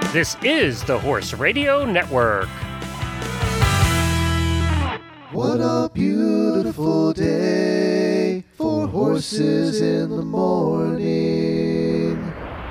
This is the Horse Radio Network. What a beautiful day for horses in the morning.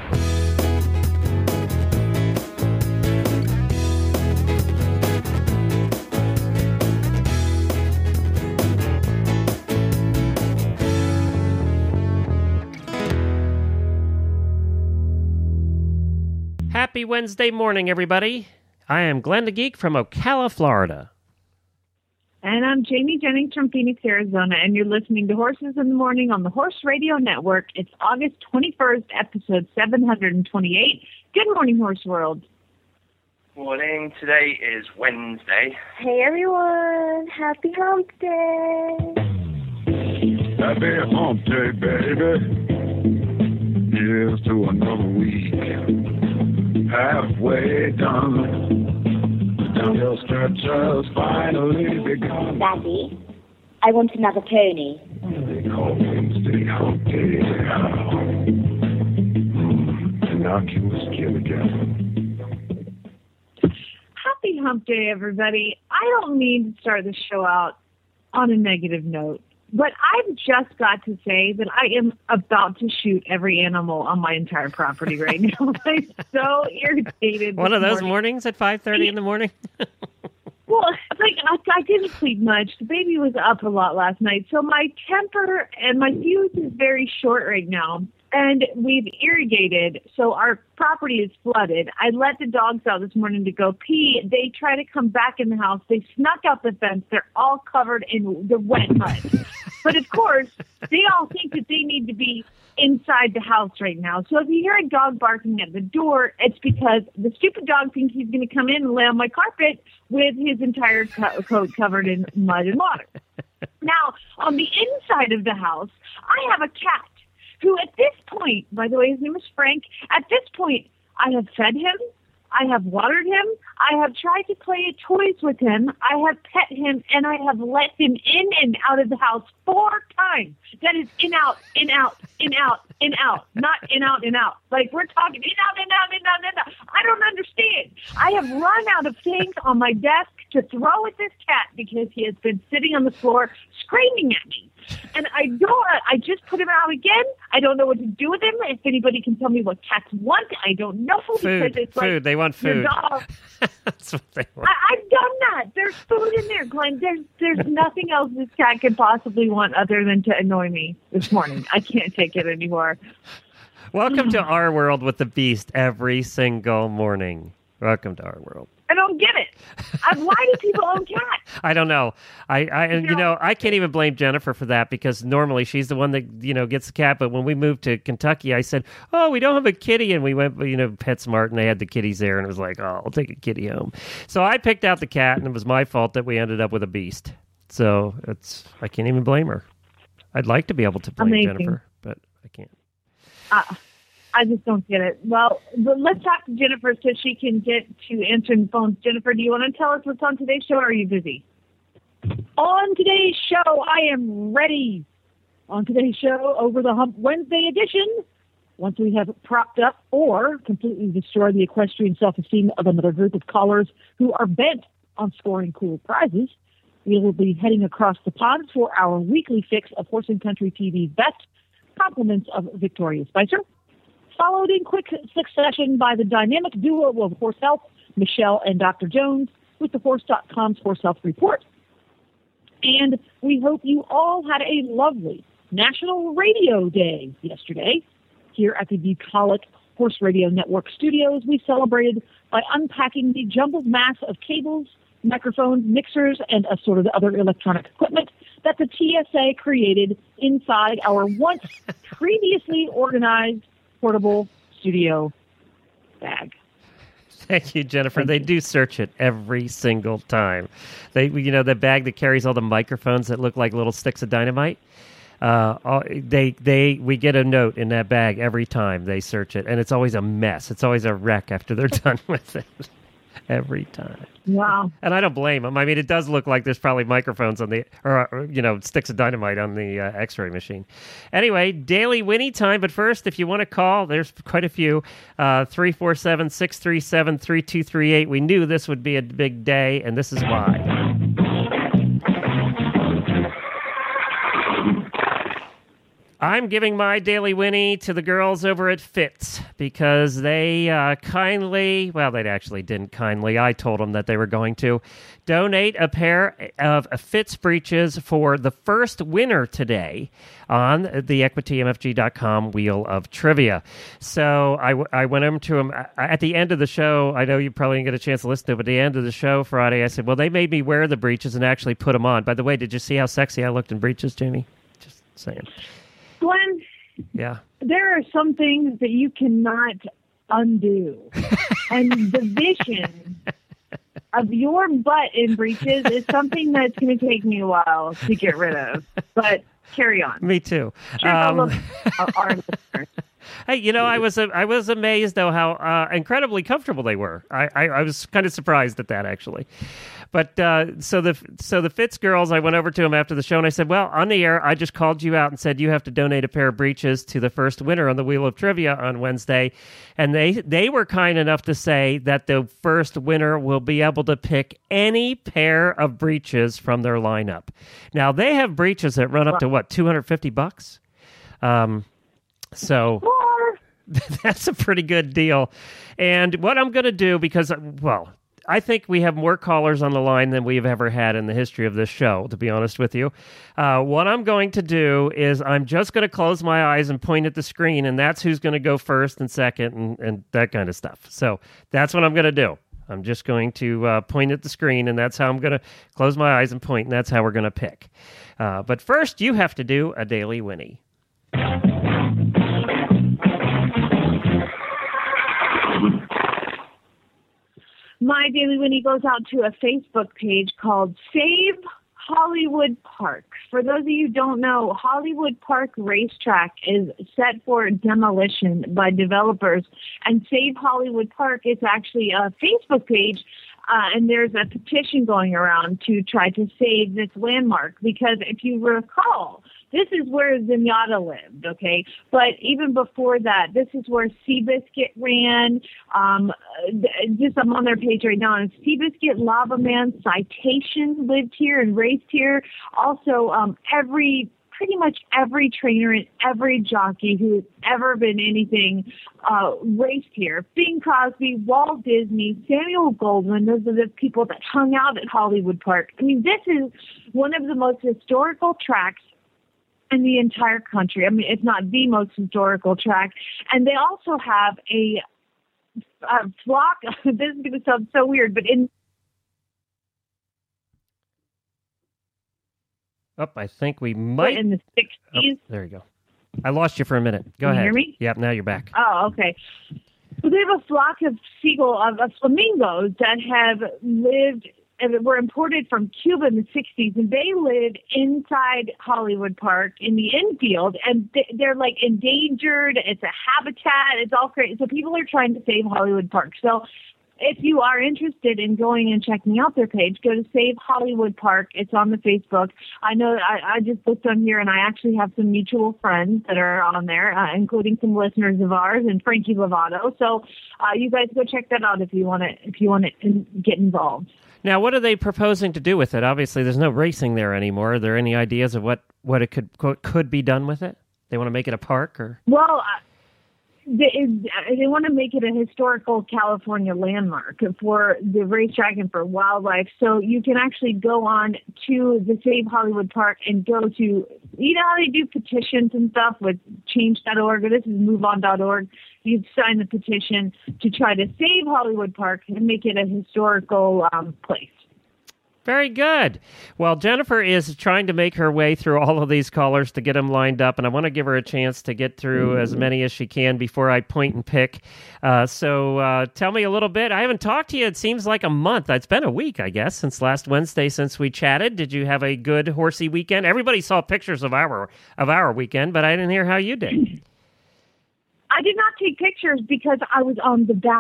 Happy Wednesday morning, everybody. I am Glenn the Geek from Ocala, Florida. And I'm Jamie Jennings from Phoenix, Arizona, and you're listening to Horses in the Morning on the Horse Radio Network. It's August 21st, episode 728. Good morning, Horse World. Morning. Today is Wednesday. Hey everyone, happy hump day. Happy hump day, baby. Here's to another week. Halfway done. The downhill stretch has finally begun. Daddy, I want another pony. They call Wednesday hump day. Innocuous kill again. Happy hump day, everybody. I don't mean to start the show out on a negative note, but I've just got to say that I am about to shoot every animal on my entire property right now. I'm so irritated. One of those mornings at 5:30 in the morning? Well, like I didn't sleep much. The baby was up a lot last night, so my temper and my fuse is very short right now. And we've irrigated, so our property is flooded. I let the dogs out this morning to go pee. They try to come back in the house. They snuck out the fence. They're all covered in the wet mud. But, of course, they all think that they need to be inside the house right now. So if you hear a dog barking at the door, it's because the stupid dog thinks he's going to come in and lay on my carpet with his entire coat covered in mud and water. Now, on the inside of the house, I have a cat who at this point, by the way, his name is Frank, at this point, I have fed him, I have watered him, I have tried to play toys with him, I have pet him, and I have let him in and out of the house 4 times. That is in, out, in, out, in, out, in, out, not in, out, in, out. Like, we're talking in, out, in, out, in, out, in, out. I don't understand. I have run out of things on my desk to throw at this cat because he has been sitting on the floor screaming at me. And I just put him out again. I don't know what to do with him. If anybody can tell me what cats want, I don't know. Food. It's food. Like they want food. Dog. That's what they want. I've done that. There's food in there, Glenn. There's nothing else this cat could possibly want other than to annoy me this morning. I can't take it anymore. Welcome to our world with the beast every single morning. Welcome to our world. I don't get it. Why do people own cats? I don't know. I can't even blame Jennifer for that because normally she's the one that, gets the cat. But when we moved to Kentucky, I said, oh, we don't have a kitty. And we went, PetSmart and they had the kitties there. And it was like, oh, I'll take a kitty home. So I picked out the cat and it was my fault that we ended up with a beast. So I can't even blame her. I'd like to be able to blame Amazing. Jennifer, but I can't. I just don't get it. Well, but let's talk to Jennifer so she can get to answering phones. Jennifer, do you want to tell us what's on today's show, or are you busy? On today's show, I am ready. On today's show, Over the Hump Wednesday edition, once we have propped up or completely destroyed the equestrian self-esteem of another group of callers who are bent on scoring cool prizes, we will be heading across the pond for our weekly fix of Horse and Country TV's best compliments of Victoria Spicer, followed in quick succession by the dynamic duo of Horse Health, Michelle and Dr. Jones, with the Horse.com's Horse Health Report. And we hope you all had a lovely National Radio Day yesterday. Here at the bucolic Horse Radio Network studios, we celebrated by unpacking the jumbled mass of cables, microphones, mixers, and assorted other electronic equipment that the TSA created inside our once previously organized portable studio bag. Thank you, Jennifer. They do search it every single time. The bag that carries all the microphones that look like little sticks of dynamite. We get a note in that bag every time they search it, and it's always a mess. It's always a wreck after they're done with it. Every time. Wow. And I don't blame them. I mean, it does look like there's probably microphones on the, or sticks of dynamite on the X-ray machine. Anyway, Daily Winnie time. But first, if you want to call, there's quite a few. 347-637-3238. We knew this would be a big day, and this is why. I'm giving my Daily Winnie to the girls over at Fitz because they kindly, well, they actually didn't kindly, I told them that they were going to, donate a pair of Fitz breeches for the first winner today on the EquityMFG.com Wheel of Trivia. So I went over to them at the end of the show. I know you probably didn't get a chance to listen to it, but at the end of the show Friday, I said, well, they made me wear the breeches and actually put them on. By the way, did you see how sexy I looked in breeches, Jamie? Just saying. Glenn, Yeah. there are some things that you cannot undo. And the vision of your butt in breeches is something that's going to take me a while to get rid of. But carry on. Me too. Sure, all of our listeners. Hey, I was amazed though how incredibly comfortable they were. I was kind of surprised at that actually. But so the Fitz girls, I went over to them after the show and I said, well, on the air, I just called you out and said you have to donate a pair of breeches to the first winner on the Wheel of Trivia on Wednesday. And they were kind enough to say that the first winner will be able to pick any pair of breeches from their lineup. Now, they have breeches that run up to, what, $250? So that's a pretty good deal. And what I'm going to do, because, well, I think we have more callers on the line than we've ever had in the history of this show, to be honest with you. What I'm going to do is I'm just going to close my eyes and point at the screen, and that's who's going to go first and second and that kind of stuff. So that's what I'm going to do. I'm just going to point at the screen, and that's how I'm going to close my eyes and point, and that's how we're going to pick. But first, you have to do a Daily Winnie. My Daily Winnie goes out to a Facebook page called Save Hollywood Park. For those of you who don't know, Hollywood Park Racetrack is set for demolition by developers. And Save Hollywood Park is actually a Facebook page, and there's a petition going around to try to save this landmark. Because if you recall, this is where Zenyatta lived, okay? But even before that, this is where Seabiscuit ran. I'm on their page right now, and Seabiscuit, Lava Man, Citation lived here and raced here. Also, pretty much every trainer and every jockey who's ever been anything raced here. Bing Crosby, Walt Disney, Samuel Goldwyn, those are the people that hung out at Hollywood Park. I mean, this is one of the most historical tracks in the entire country. I mean, it's not the most historical track. And they also have a flock. This is going to sound so weird, but I think we might. In the 60s. Oh, there you go. I lost you for a minute. Go ahead. Can you hear me? Yep, now you're back. Oh, okay. So they have a flock of flamingos that have lived and were imported from Cuba in the 60s, and they live inside Hollywood Park in the infield, and they're like endangered. It's a habitat. It's all crazy. So people are trying to save Hollywood Park. So if you are interested in going and checking out their page, go to Save Hollywood Park. It's on the Facebook. I know I just looked on here, and I actually have some mutual friends that are on there, including some listeners of ours and Frankie Lovato. So you guys go check that out if you want to get involved. Now, what are they proposing to do with it? Obviously, there's no racing there anymore. Are there any ideas of what it could be done with it? They want to make it a park, or? Well, they want to make it a historical California landmark for the racetrack and for wildlife. So you can actually go on to the Save Hollywood Park and go to, you know how they do petitions and stuff with change.org, or this is moveon.org. You sign the petition to try to save Hollywood Park and make it a historical place. Very good. Well, Jennifer is trying to make her way through all of these callers to get them lined up, and I want to give her a chance to get through as many as she can before I point and pick. So tell me a little bit. I haven't talked to you, it seems like a month. It's been a week, I guess, since last Wednesday since we chatted. Did you have a good horsey weekend? Everybody saw pictures of our weekend, but I didn't hear how you did. I did not take pictures because I was on the back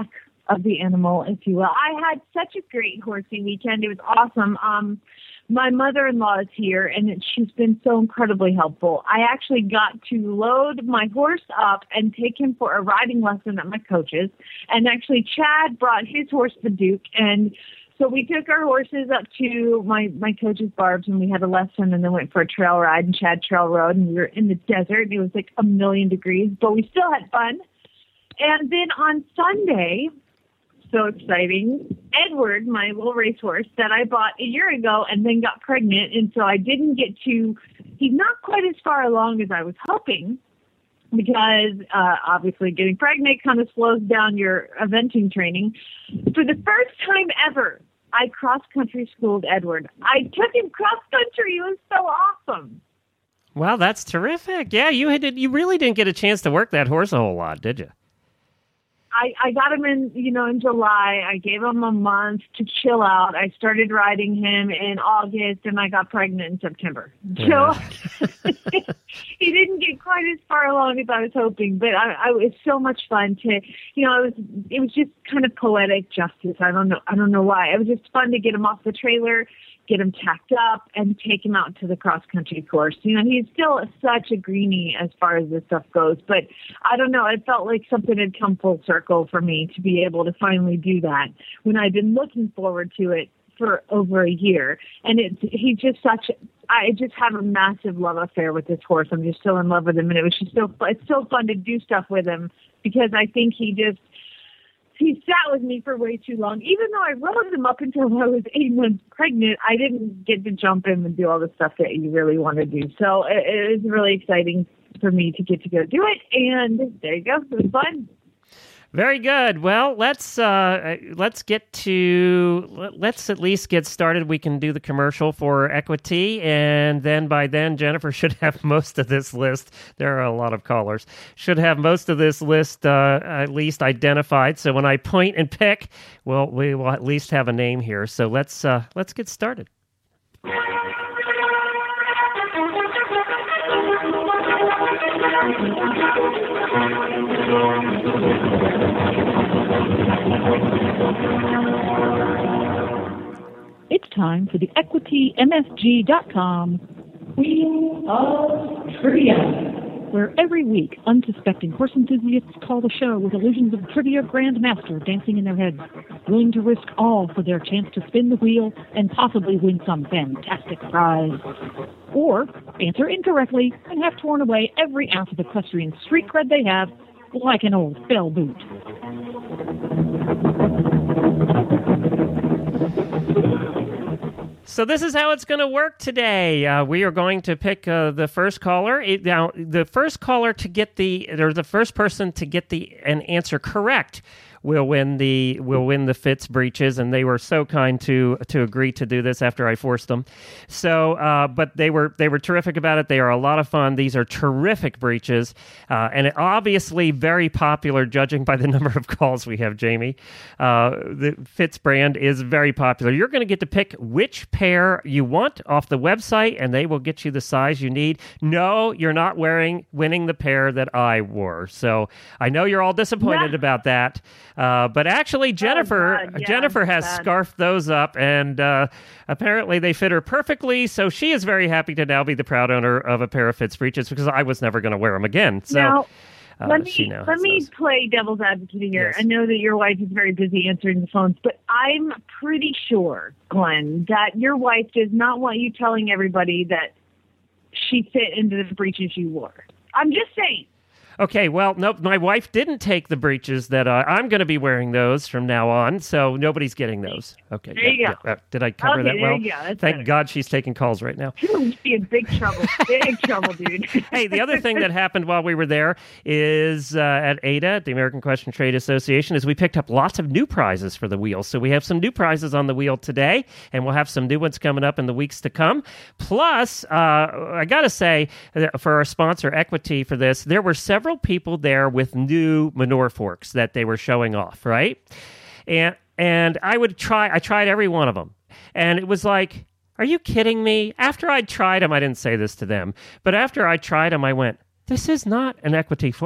of the animal, if you will. I had such a great horsey weekend. It was awesome. My mother-in-law is here, and she's been so incredibly helpful. I actually got to load my horse up and take him for a riding lesson at my coach's. And actually, Chad brought his horse, the Duke, and so we took our horses up to my coach's Barb's, and we had a lesson, and then went for a trail ride, and Chad trail rode, and we were in the desert, and it was like 1,000,000 degrees, but we still had fun. And then on Sunday, so exciting, Edward, my little racehorse that I bought a year ago and then got pregnant, and so I didn't get to, he's not quite as far along as I was hoping, because obviously getting pregnant kind of slows down your eventing training. For the first time ever, I cross-country schooled Edward. I took him cross-country. It was so awesome. Wow, that's terrific. Yeah, you really didn't get a chance to work that horse a whole lot, did you? I got him in July. I gave him a month to chill out. I started riding him in August, and I got pregnant in September. Yeah. So he didn't get quite as far along as I was hoping, but it was so much fun to, it was just kind of poetic justice. I don't know why. It was just fun to get him off the trailer, get him tacked up, and take him out to the cross-country course. He's still such a greenie as far as this stuff goes, but I don't know. It felt like something had come full circle for me to be able to finally do that when I'd been looking forward to it for over a year. And I just have a massive love affair with this horse. I'm just still in love with him, and it's so fun to do stuff with him, because I think he sat with me for way too long. Even though I rode him up until I was 8 months pregnant, I didn't get to jump in and do all the stuff that you really want to do. So it was really exciting for me to get to go do it. And there you go. It was fun. Very good. Well, let's at least get started. We can do the commercial for Equity, and then by then Jennifer should have most of this list. There are a lot of callers. Should have most of this list at least identified. So when I point and pick, well, we will at least have a name here. So let's get started. It's time for the EquityMSG.com Wheel of Trivia, where every week unsuspecting horse enthusiasts call the show with illusions of trivia grandmaster dancing in their heads, willing to risk all for their chance to spin the wheel and possibly win some fantastic prize. Or answer incorrectly and have torn away every ounce of equestrian street cred they have like an old bell boot. So this is how it's going to work today. We are going to pick the first caller. Now, the first caller to get the first person to get an answer correct will win the Fitz breeches, and they were so kind to agree to do this after I forced them. So, but they were terrific about it. They are a lot of fun. These are terrific breeches, and obviously very popular, judging by the number of calls we have. Jamie, the Fitz brand is very popular. You're going to get to pick which pair you want off the website, and they will get you the size you need. No, you're not winning the pair that I wore. So I know you're all disappointed about that. But actually, Jennifer has scarfed those up, and apparently they fit her perfectly. So she is very happy to now be the proud owner of a pair of Fitz breeches, because I was never going to wear them again. So now, let me play devil's advocate here. Yes. I know that your wife is very busy answering the phones, but I'm pretty sure, Glenn, that your wife does not want you telling everybody that she fit into the breeches you wore. I'm just saying. Okay, well, nope, my wife didn't take the breeches that I'm going to be wearing those from now on, so nobody's getting those. Okay, there you go. Did I cover that well? There you go. Thank better. God she's taking calls right now. You'd be in big trouble. Big trouble, dude. Hey, the other thing that happened while we were there is at ADA, the American Equestrian Trade Association, is we picked up lots of new prizes for the wheel. So we have some new prizes on the wheel today, and we'll have some new ones coming up in the weeks to come. Plus, I got to say, for our sponsor, Equity, for this, there were several people there with new manure forks that they were showing off, right? And I tried every one of them. And it was like, are you kidding me? After I'd tried them, I didn't say this to them, but after I tried them, I went, this is not an Equity fork.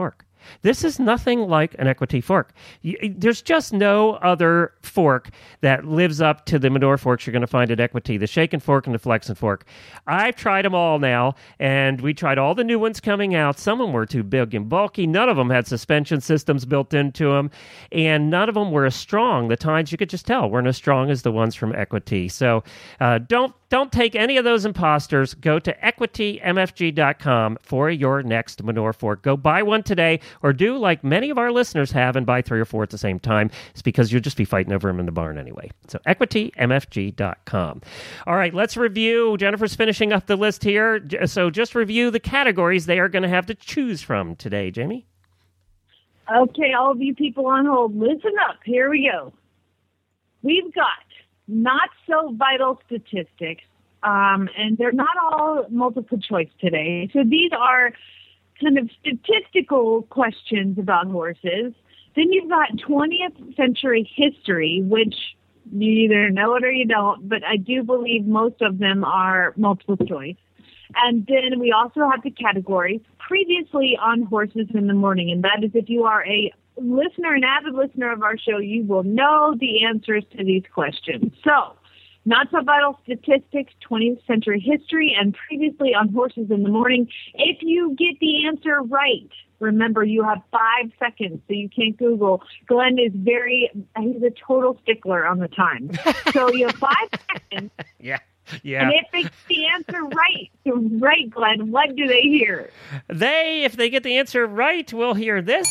This is nothing like an Equity fork. There's just no other fork that lives up to the manure forks you're going to find at Equity, the Shaken fork and the Flexen fork. I've tried them all now, and we tried all the new ones coming out. Some of them were too big and bulky. None of them had suspension systems built into them, and none of them were as strong. The tines, you could just tell, weren't as strong as the ones from Equity. So don't take any of those imposters. Go to equitymfg.com for your next manure fork. Go buy one today, or do like many of our listeners have and buy 3 or 4 at the same time. It's because you'll just be fighting over them in the barn anyway. So equitymfg.com. All right, let's review. Jennifer's finishing up the list here. So just review the categories they are going to have to choose from today, Jamie. Okay, all of you people on hold, listen up. Here we go. We've got not so vital statistics, and they're not all multiple choice today. So these are kind of statistical questions about horses. Then you've got 20th century history, which you either know it or you don't, but I do believe most of them are multiple choice. And then we also have the category previously on Horses in the Morning, and that is if you are a listener, an avid listener of our show, you will know the answers to these questions. So, not so vital statistics, 20th century history, and previously on Horses in the Morning. If you get the answer right, remember you have 5 seconds, so you can't Google. Glenn is he's a total stickler on the time. So you have 5 seconds. Yeah. And if they get the answer right, Glenn, what do they hear? If they get the answer right, will hear this.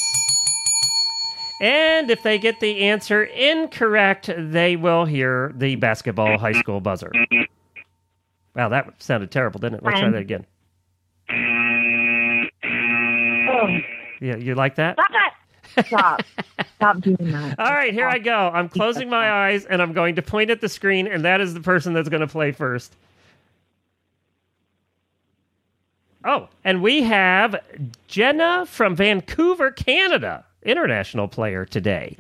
And if they get the answer incorrect, they will hear the basketball high school buzzer. Wow, that sounded terrible, didn't it? Let's try that again. Oh. Yeah, you like that? Stop doing that. All right, here I go. I'm closing my eyes, and I'm going to point at the screen, and that is the person that's going to play first. Oh, and we have Jenna from Vancouver, Canada. International player today.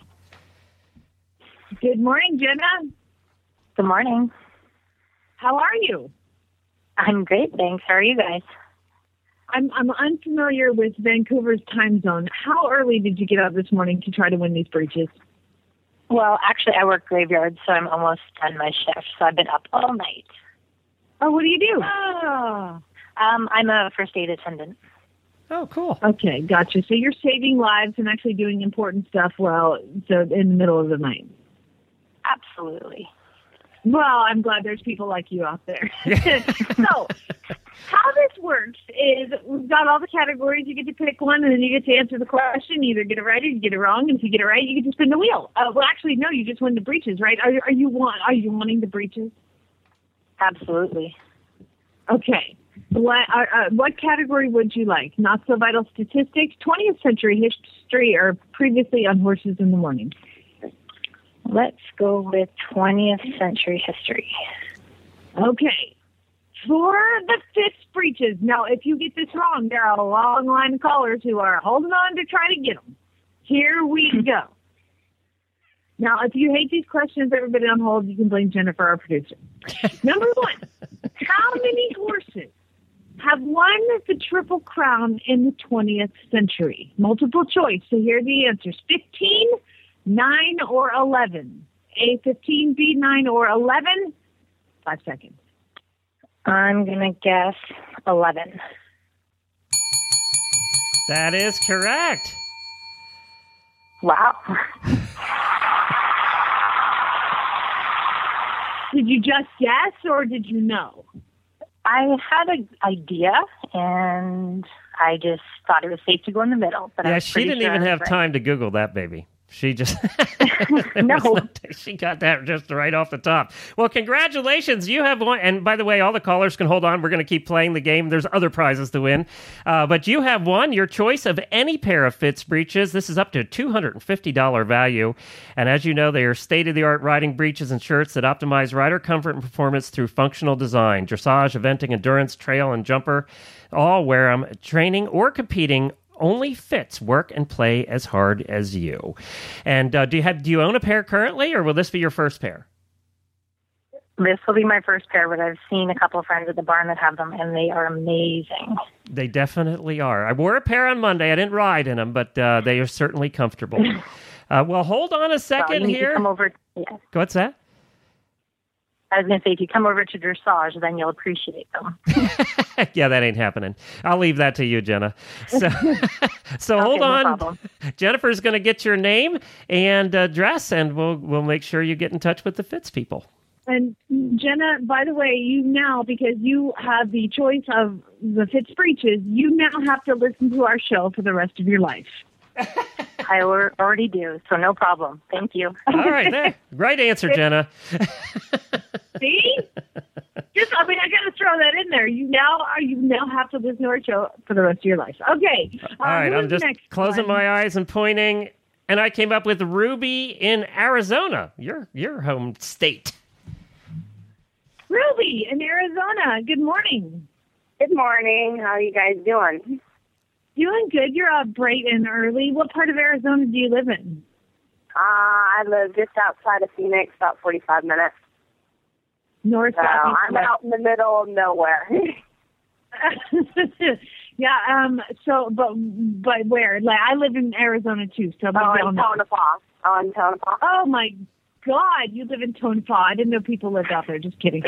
Good morning, Jenna. Good morning. How are you? I'm great, thanks. How are you guys? I'm unfamiliar with Vancouver's time zone. How early did you get up this morning to try to win these breeches? Well, actually, I work graveyard, so I'm almost done my shift, so I've been up all night. Oh, what do you do? I'm a first aid attendant. Oh, cool. Okay, gotcha. So you're saving lives and actually doing important stuff in the middle of the night. Absolutely. Well, I'm glad there's people like you out there. So how this works is we've got all the categories. You get to pick one, and then you get to answer the question. You either get it right or you get it wrong. And if you get it right, you get to spin the wheel. Well, actually, no, you just win the breeches, right? Are you wanting the breeches? Absolutely. Okay. What category would you like? Not so vital statistics, 20th century history, or previously on Horses in the Morning? Let's go with 20th century history. Okay. For the 5th breeches. Now, if you get this wrong, there are a long line of callers who are holding on to try to get them. Here we go. Now, if you hate these questions, everybody on hold, you can blame Jennifer, our producer. Number 1, how many horses have won the Triple Crown in the 20th century? Multiple choice. So here are the answers. 15, 9, or 11. A, 15, B, 9, or 11. 5 seconds. I'm going to guess 11. That is correct. Wow. Did you just guess, or did you know? I had an idea, and I just thought it was safe to go in the middle. But yeah, she didn't even have time to Google that, baby. She just she got that just right off the top. Well, congratulations. You have won. And by the way, all the callers can hold on. We're going to keep playing the game. There's other prizes to win. But you have won your choice of any pair of Fitz breeches. This is up to a $250 value. And as you know, they are state-of-the-art riding breeches and shirts that optimize rider comfort and performance through functional design. Dressage, eventing, endurance, trail, and jumper. All wear them training or competing. Only Fitz work and play as hard as you. And do you own a pair currently, or will this be your first pair? This will be my first pair, but I've seen a couple of friends at the barn that have them, and they are amazing. They definitely are. I wore a pair on Monday. I didn't ride in them, but they are certainly comfortable. Well, hold on a second here. Come over. Yeah. What's that? I was going to say, if you come over to dressage, then you'll appreciate them. Yeah, that ain't happening. I'll leave that to you, Jenna. So, so Okay, hold no on. problem. Jennifer's going to get your name and address, and we'll make sure you get in touch with the Fitz people. And Jenna, by the way, you now, because you have the choice of the Fitz Breaches, you now have to listen to our show for the rest of your life. I already do, so no problem. Thank you. All right, there. Great answer, Jenna. See? I got to throw that in there. You now have to listen to our show for the rest of your life. Okay. All right, I'm who's just next closing one? my eyes and pointing, and I came up with Ruby in Arizona, your home state. Ruby in Arizona. Good morning. Good morning. How are you guys doing? Doing good. You're up bright and early. What part of Arizona do you live in? I live just outside of Phoenix, about 45 minutes. North. So south, east, I'm west? out in the middle of nowhere. Yeah. So, but where? Like, I live in Arizona too. So, in Tonopah. Tonopah. Oh my God, you live in Tonopah. I didn't know people lived out there. Just kidding.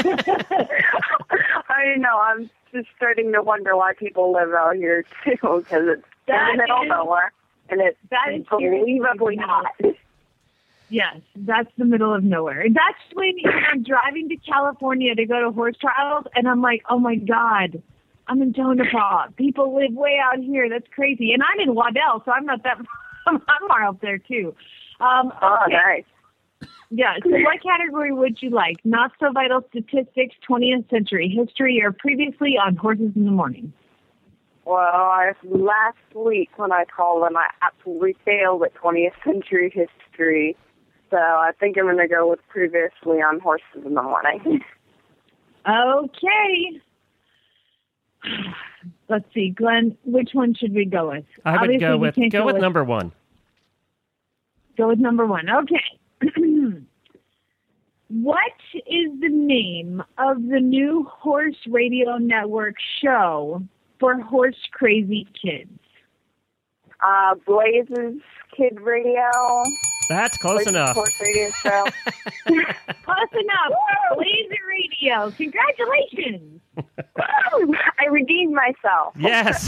I know. I'm just starting to wonder why people live out here too, because it's in the middle of nowhere, and it's unbelievably hot. Yes, that's the middle of nowhere. That's when I'm driving to California to go to horse trials, and I'm like, oh my God, I'm in Tonopah. People live way out here. That's crazy. And I'm in Waddell, so I'm not that. I'm far up there too. Oh, nice. Yeah. So, what category would you like? Not so vital statistics, 20th century history, or previously on Horses in the Morning? Well, last week when I called them, I absolutely failed at 20th century history. So I think I'm going to go with previously on Horses in the Morning. Okay. Let's see, Glenn, which one should we go with? I would Obviously, go we with can't number one. Go with number one. Okay. What is the name of the new Horse Radio Network show for horse crazy kids? Blaze's Kid Radio. That's close enough. Horse Radio show. Close enough. Laser Radio. Congratulations. I redeemed myself. Yes.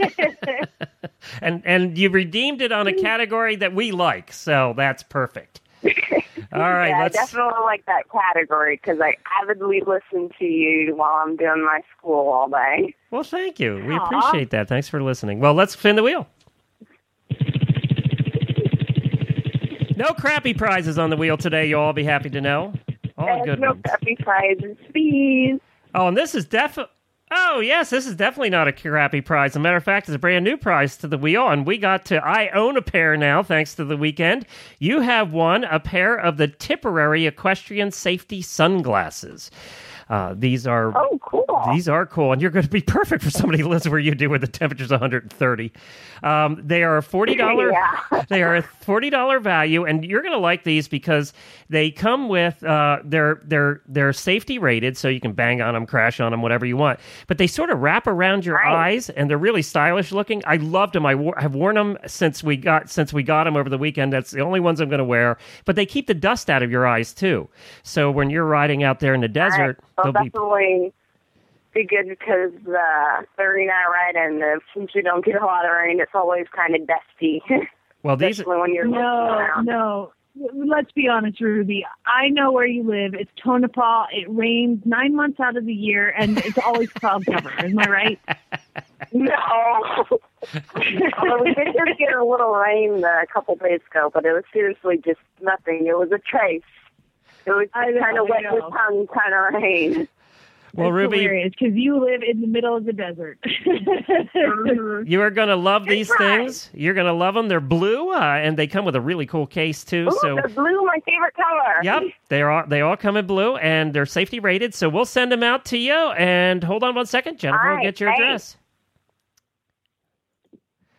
and you redeemed it on a category that we like, so that's perfect. All right, I definitely like that category because I avidly listen to you while I'm doing my school all day. Well, thank you. We appreciate that. Thanks for listening. Well, let's spin the wheel. No crappy prizes on the wheel today, you'll all be happy to know. All good no ones. crappy prizes, please. Oh, and this is definitely... Oh, yes, this is definitely not a crappy prize. As a matter of fact, it's a brand new prize to the wheel, and I own a pair now, thanks to the weekend. You have won a pair of the Tipperary Equestrian Safety Sunglasses. These are cool. These are cool, and you're going to be perfect for somebody who lives where you do, where the temperature's 130. They are a $40. Yeah. They are a $40 value, and you're going to like these because they come with they're safety rated, so you can bang on them, crash on them, whatever you want. But they sort of wrap around your eyes, and they're really stylish looking. I loved them. I've worn them since we got them over the weekend. That's the only ones I'm going to wear. But they keep the dust out of your eyes too. So when you're riding out there in the desert. They'll definitely be good because the 39 ride, and since we don't get a lot of rain, it's always kind of dusty. Well, especially when you're No. Let's be honest, Ruby. I know where you live. It's Tonopah. It rains 9 months out of the year, and it's always cloud cover. Am I right? No. Although we did just get a little rain a couple days ago, but it was seriously just nothing. It was a trace. It was kind of wet with tongue kind of rain. Well, Ruby, hilarious because you live in the middle of the desert. You are going to love these things. You're going to love them. They're blue, and they come with a really cool case too. Ooh, the blue, my favorite color. Yep, they all come in blue, and they're safety rated. So we'll send them out to you. And hold on one second, Jennifer will get your address.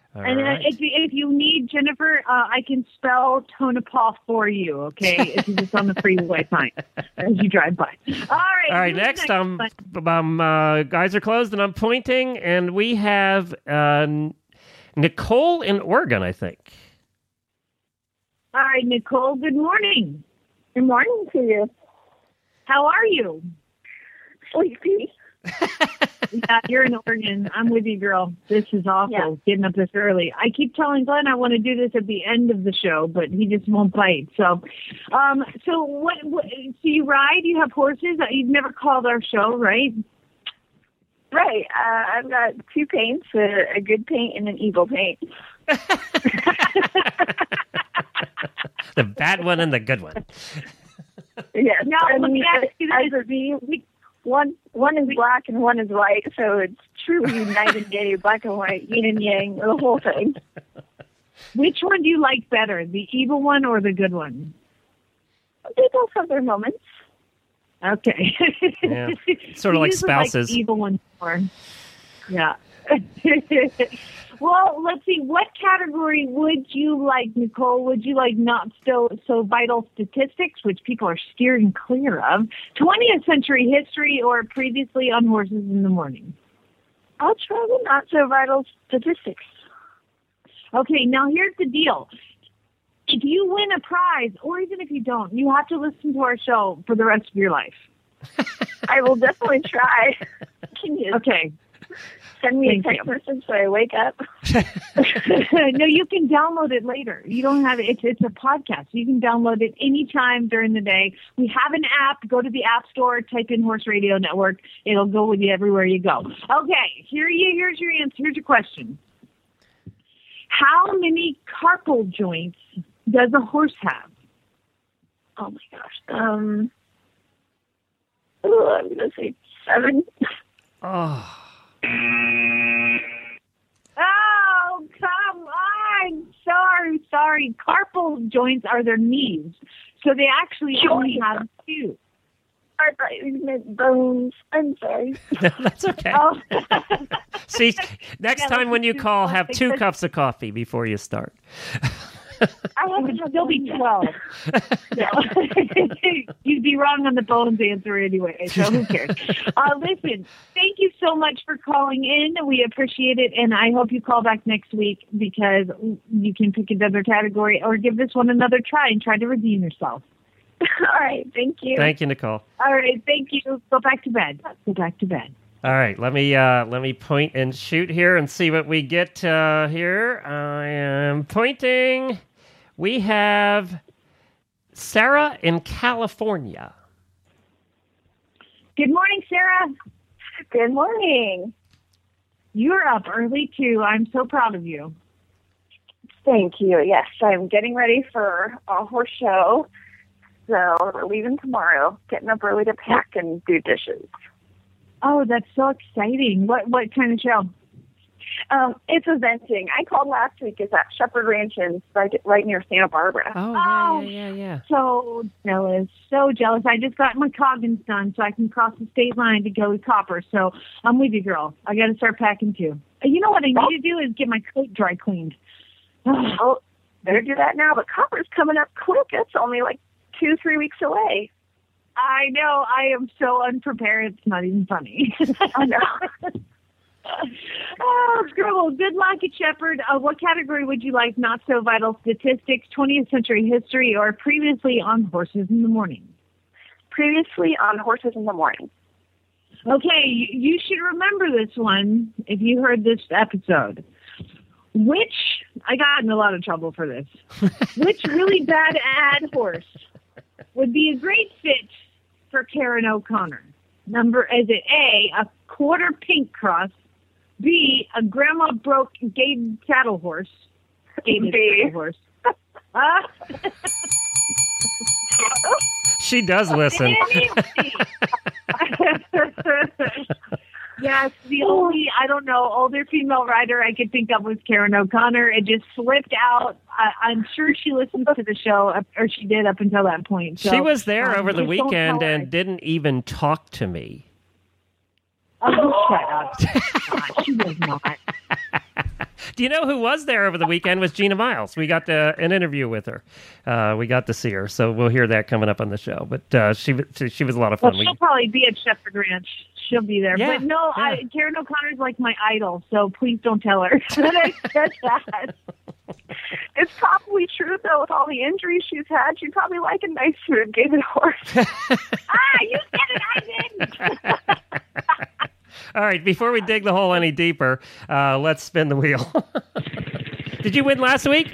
All And right. if you need Jennifer, I can spell Tonopah for you. Okay, if you're just on the freeway, fine, as you drive by. All right. All right, who's next, one? guys are closed, and I'm pointing, and we have Nicole in Oregon, I think. All right, Nicole. Good morning. Good morning to you. How are you? Sleepy. Yeah, you're in Oregon. I'm with you, girl. This is awful. Yeah. Getting up this early. I keep telling Glenn I want to do this at the end of the show, but he just won't bite. So, so what? So you ride? You have horses? You've never called our show, right? Right. I've got 2 paints, a good paint and an evil paint. The bad one and the good one. Yes. Now, and let me ask you this. either one is black and one is white, so it's truly night and day, black and white, yin and yang, the whole thing. Which one do you like better, the evil one or the good one? They both have their moments. Okay. Yeah. Sort of We like usually like spouses. the evil one more. Yeah. Well, let's see. What category would you like, Nicole? Would you like not so vital statistics, which people are steering clear of, 20th century history, or previously on Horses in the Morning? I'll try the not so vital statistics. Okay, now here's the deal. If you win a prize, or even if you don't, you have to listen to our show for the rest of your life. I will definitely try. Can you Okay. send me Thank a text you. message so I wake up? No, you can download it later. You don't have it. It's a podcast. You can download it anytime during the day. We have an app. Go to the App Store, type in Horse Radio Network. It'll go with you everywhere you go. Okay, here's your answer. Here's your question. How many carpal joints does a horse have? Oh my gosh. I'm gonna say 7. Oh. Oh, come on. Sorry. Carpal joints are their knees. So they actually only have 2. I thought you meant bones. I'm sorry. No, that's okay. Oh. See, next Yeah, time when you call, I have think 2 that's- cups of coffee before you start. There'll be 12. No. You'd be wrong on the bones answer anyway, so who cares? Listen, thank you so much for calling in. We appreciate it, and I hope you call back next week because you can pick another category or give this one another try and try to redeem yourself. All right. Thank you. Thank you, Nicole. All right, thank you. Go back to bed. Go back to bed. All right, let me point and shoot here and see what we get here. I am pointing. We have Sarah in California. Good morning, Sarah. Good morning. You're up early, too. I'm so proud of you. Thank you. Yes, I'm getting ready for a horse show. So we're leaving tomorrow, getting up early to pack and do dishes. Oh, that's so exciting. What kind of show? It's eventing. I called last week. It's at Shepherd Ranch right near Santa Barbara. Oh, yeah. So jealous. I just got my Coggins done so I can cross the state line to go to Copper. So I'm with you, girl. I got to start packing too. You know what I need to do is get my coat dry cleaned. Oh, better do that now. But Copper's coming up quick. It's only like 2-3 weeks away. I know. I am so unprepared. It's not even funny. I know. Oh, girl, good luck at Shepherd. What category would you like? Not so vital statistics, 20th century history, or previously on Horses in the Morning? Previously on Horses in the Morning. Okay, you should remember this one if you heard this episode. I got in a lot of trouble for this. Which really bad ad horse would be a great fit for Karen O'Connor? Is it A, a quarter pink cross, B, a grandma broke gated saddle horse, B. She does listen. Yes, the only, older female writer I could think of was Karen O'Connor. It just slipped out. I'm sure she listens to the show, or she did up until that point. So, She was there over the just don't weekend tell her. and didn't even talk to me. Oh, shut up. God, she was not. Do you know who was there over the weekend? Was Gina Miles. We got an interview with her. We got to see her, so we'll hear that coming up on the show. But she was a lot of fun. Well, she'll probably be at Shepherd Ranch. She'll be there. Yeah, but no, yeah. Karen O'Connor's like my idol, so please don't tell her that I said that. It's probably true, though, with all the injuries she's had. She'd probably like a nice food gated horse. You said it, I didn't. All right, before we dig the hole any deeper, let's spin the wheel. Did you win last week?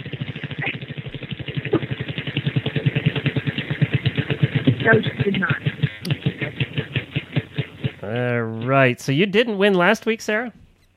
No, she did not. All right, so you didn't win last week, Sarah?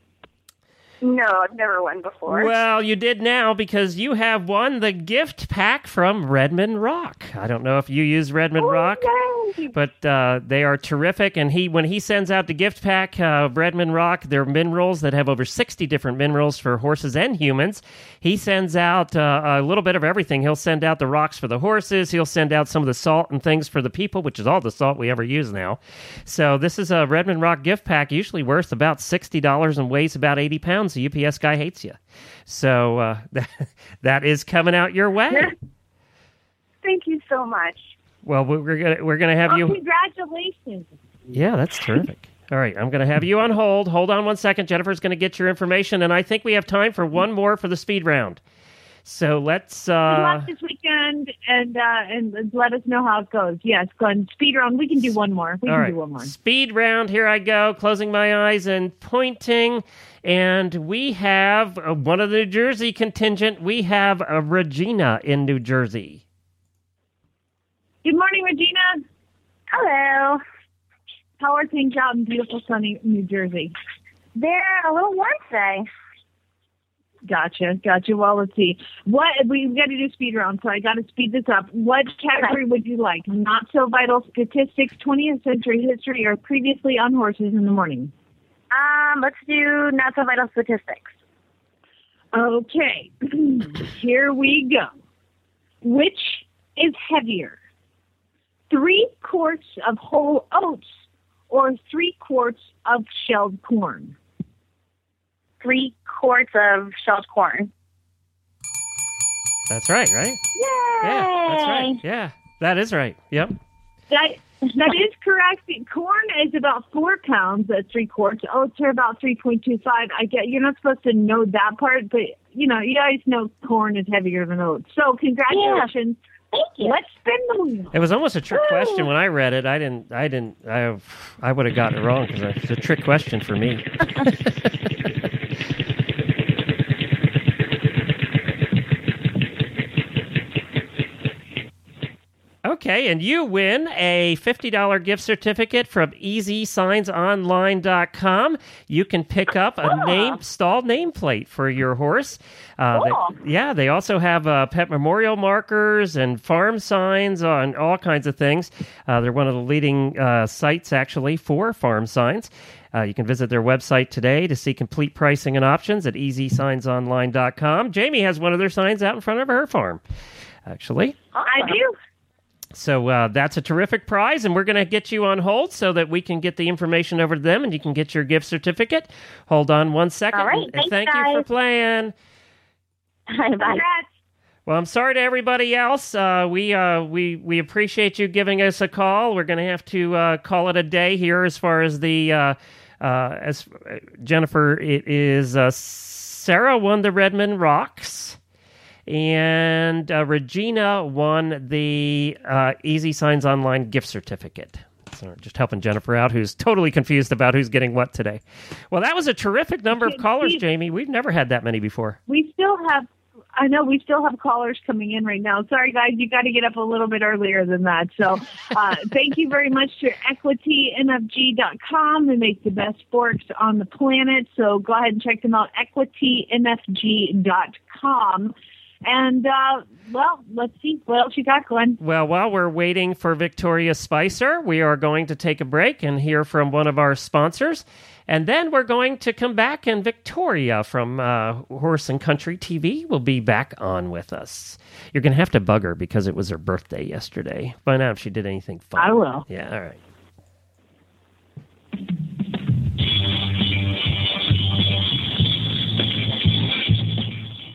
No, I've never won before. Well, you did now because you have won the gift pack from Redmond Rock. I don't know if you use Redmond Rock, yay. but they are terrific. And when he sends out the gift pack, Redmond Rock, they're minerals that have over 60 different minerals for horses and humans. He sends out a little bit of everything. He'll send out the rocks for the horses. He'll send out some of the salt and things for the people, which is all the salt we ever use now. So this is a Redmond Rock gift pack, usually worth about $60 and weighs about 80 pounds. The UPS guy hates you. So that is coming out your way. Thank you so much. Well, we're gonna have you. Congratulations. Yeah, that's terrific. All right, I'm going to have you on hold. Hold on 1 second. Jennifer's going to get your information, and I think we have time for one more for the speed round. So let's... Good luck this weekend, and let us know how it goes. Yes, go ahead. Speed round. We can do one more. We all can right. do one more. Speed round. Here I go, closing my eyes and pointing. And we have one of the New Jersey contingent. We have Regina in New Jersey. Good morning, Regina. Hello. How are things out in beautiful, sunny New Jersey? They're a little warm today. Gotcha. Well, let's see. We've got to do speed round, so I got to speed this up. What category would you like? Not so vital statistics, 20th century history, or previously on horses in the morning? Let's do not so vital statistics. Okay. Here we go. Which is heavier? 3 quarts of whole oats or 3 quarts of shelled corn? 3 quarts of shelled corn. That's right? Yay! Yeah, that's right. Yeah, that is right. Yep. That is correct. Corn is about 4 pounds at 3 quarts. Oats are about 3.25. I get you're not supposed to know that part, but you guys know corn is heavier than oats. So congratulations. Yeah. Thank you. Let's spin the wheel. It was almost a trick question when I read it. I would have gotten it wrong because it's a trick question for me. Okay, and you win a $50 gift certificate from EasySignsOnline.com. You can pick up a stalled nameplate for your horse. They also have pet memorial markers and farm signs on all kinds of things. They're one of the leading sites, actually, for farm signs. You can visit their website today to see complete pricing and options at EasySignsOnline.com. Jamie has one of their signs out in front of her farm, actually. I do. So that's a terrific prize, and we're going to get you on hold so that we can get the information over to them and you can get your gift certificate. Hold on 1 second. All right, and thank guys. you for playing. Bye. Well, I'm sorry to everybody else. We appreciate you giving us a call. We're going to have to call it a day here as far as the as Jennifer. It is Sarah won the Redmond Rocks. And Regina won the Easy Signs Online gift certificate. So just helping Jennifer out, who's totally confused about who's getting what today. Well, that was a terrific number of callers, Jamie. We've never had that many before. We still have callers coming in right now. Sorry, guys, you got to get up a little bit earlier than that. So thank you very much to EquityNFG.com. They make the best forks on the planet. So go ahead and check them out, EquityNFG.com. And, let's see. What else you got, Glenn? Well, while we're waiting for Victoria Spicer, we are going to take a break and hear from one of our sponsors. And then we're going to come back, and Victoria from Horse and Country TV will be back on with us. You're going to have to bug her because it was her birthday yesterday. Find out if she did anything fun. I will. Yeah, all right.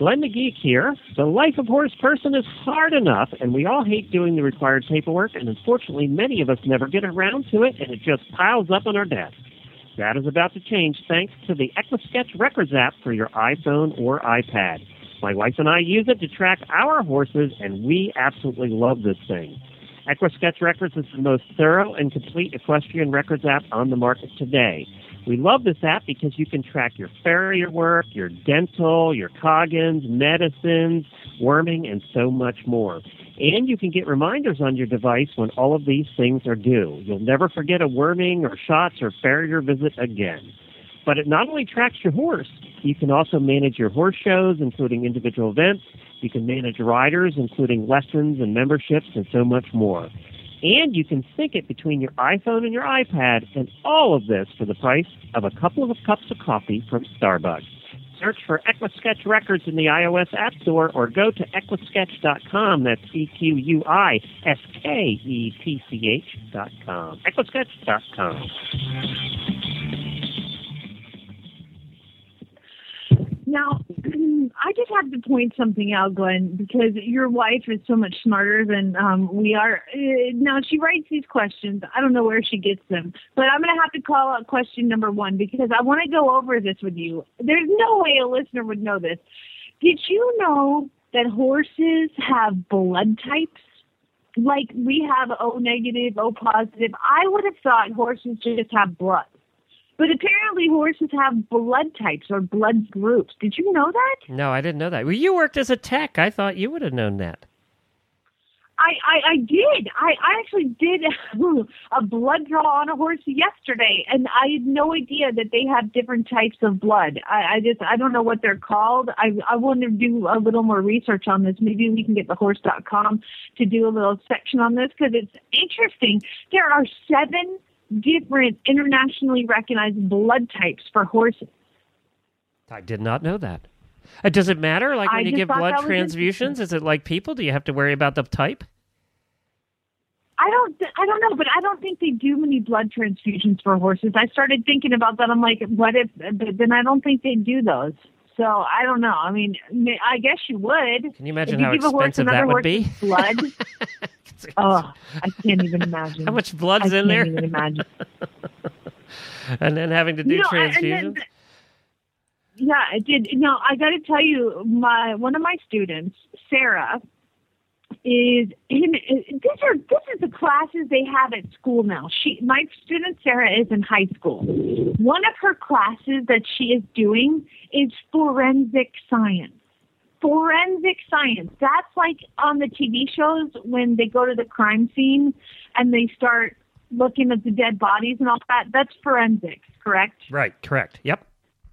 Glenn the Geek here. The life of horse person is hard enough, and we all hate doing the required paperwork, and unfortunately many of us never get around to it, and it just piles up on our desk. That is about to change thanks to the EquiSketch Records app for your iPhone or iPad. My wife and I use it to track our horses, and we absolutely love this thing. EquiSketch Records is the most thorough and complete equestrian records app on the market today. We love this app because you can track your farrier work, your dental, your coggins, medicines, worming, and so much more. And you can get reminders on your device when all of these things are due. You'll never forget a worming or shots or farrier visit again. But it not only tracks your horse, you can also manage your horse shows, including individual events. You can manage riders, including lessons and memberships, and so much more. And you can sync it between your iPhone and your iPad, and all of this for the price of a couple of cups of coffee from Starbucks. Search for EquiSketch Records in the iOS App Store or go to EquiSketch.com. That's EquiSketch.com. EquiSketch.com. Now, I just have to point something out, Glenn, because your wife is so much smarter than we are. Now, she writes these questions. I don't know where she gets them, but I'm going to have to call out question number 1 because I want to go over this with you. There's no way a listener would know this. Did you know that horses have blood types? Like we have O negative, O positive. I would have thought horses just have blood. But apparently horses have blood types or blood groups. Did you know that? No, I didn't know that. Well, you worked as a tech. I thought you would have known that. I did. I actually did a blood draw on a horse yesterday, and I had no idea that they have different types of blood. I don't know what they're called. I want to do a little more research on this. Maybe we can get thehorse.com to do a little section on this because it's interesting. There are 7 different internationally recognized blood types for horses. I did not know that. Does it matter? Like when you give blood transfusions, is it like people? Do you have to worry about the type? I don't know, but I don't think they do many blood transfusions for horses. I started thinking about that. I'm like, what if? But then I don't think they do those. So I don't know. I mean, I guess you would. Can you imagine how expensive that would be? Blood. Oh, I can't even imagine. How much blood's in there? I can't even imagine. And then having to do transfusions? Yeah, it did. No, I got to tell you, one of my students, Sarah, is in. This is the classes they have at school now. My student Sarah is in high school. One of her classes that she is doing is forensic science. Forensic science. That's like on the TV shows when they go to the crime scene and they start looking at the dead bodies and all that. That's forensics, correct? Right, correct. Yep.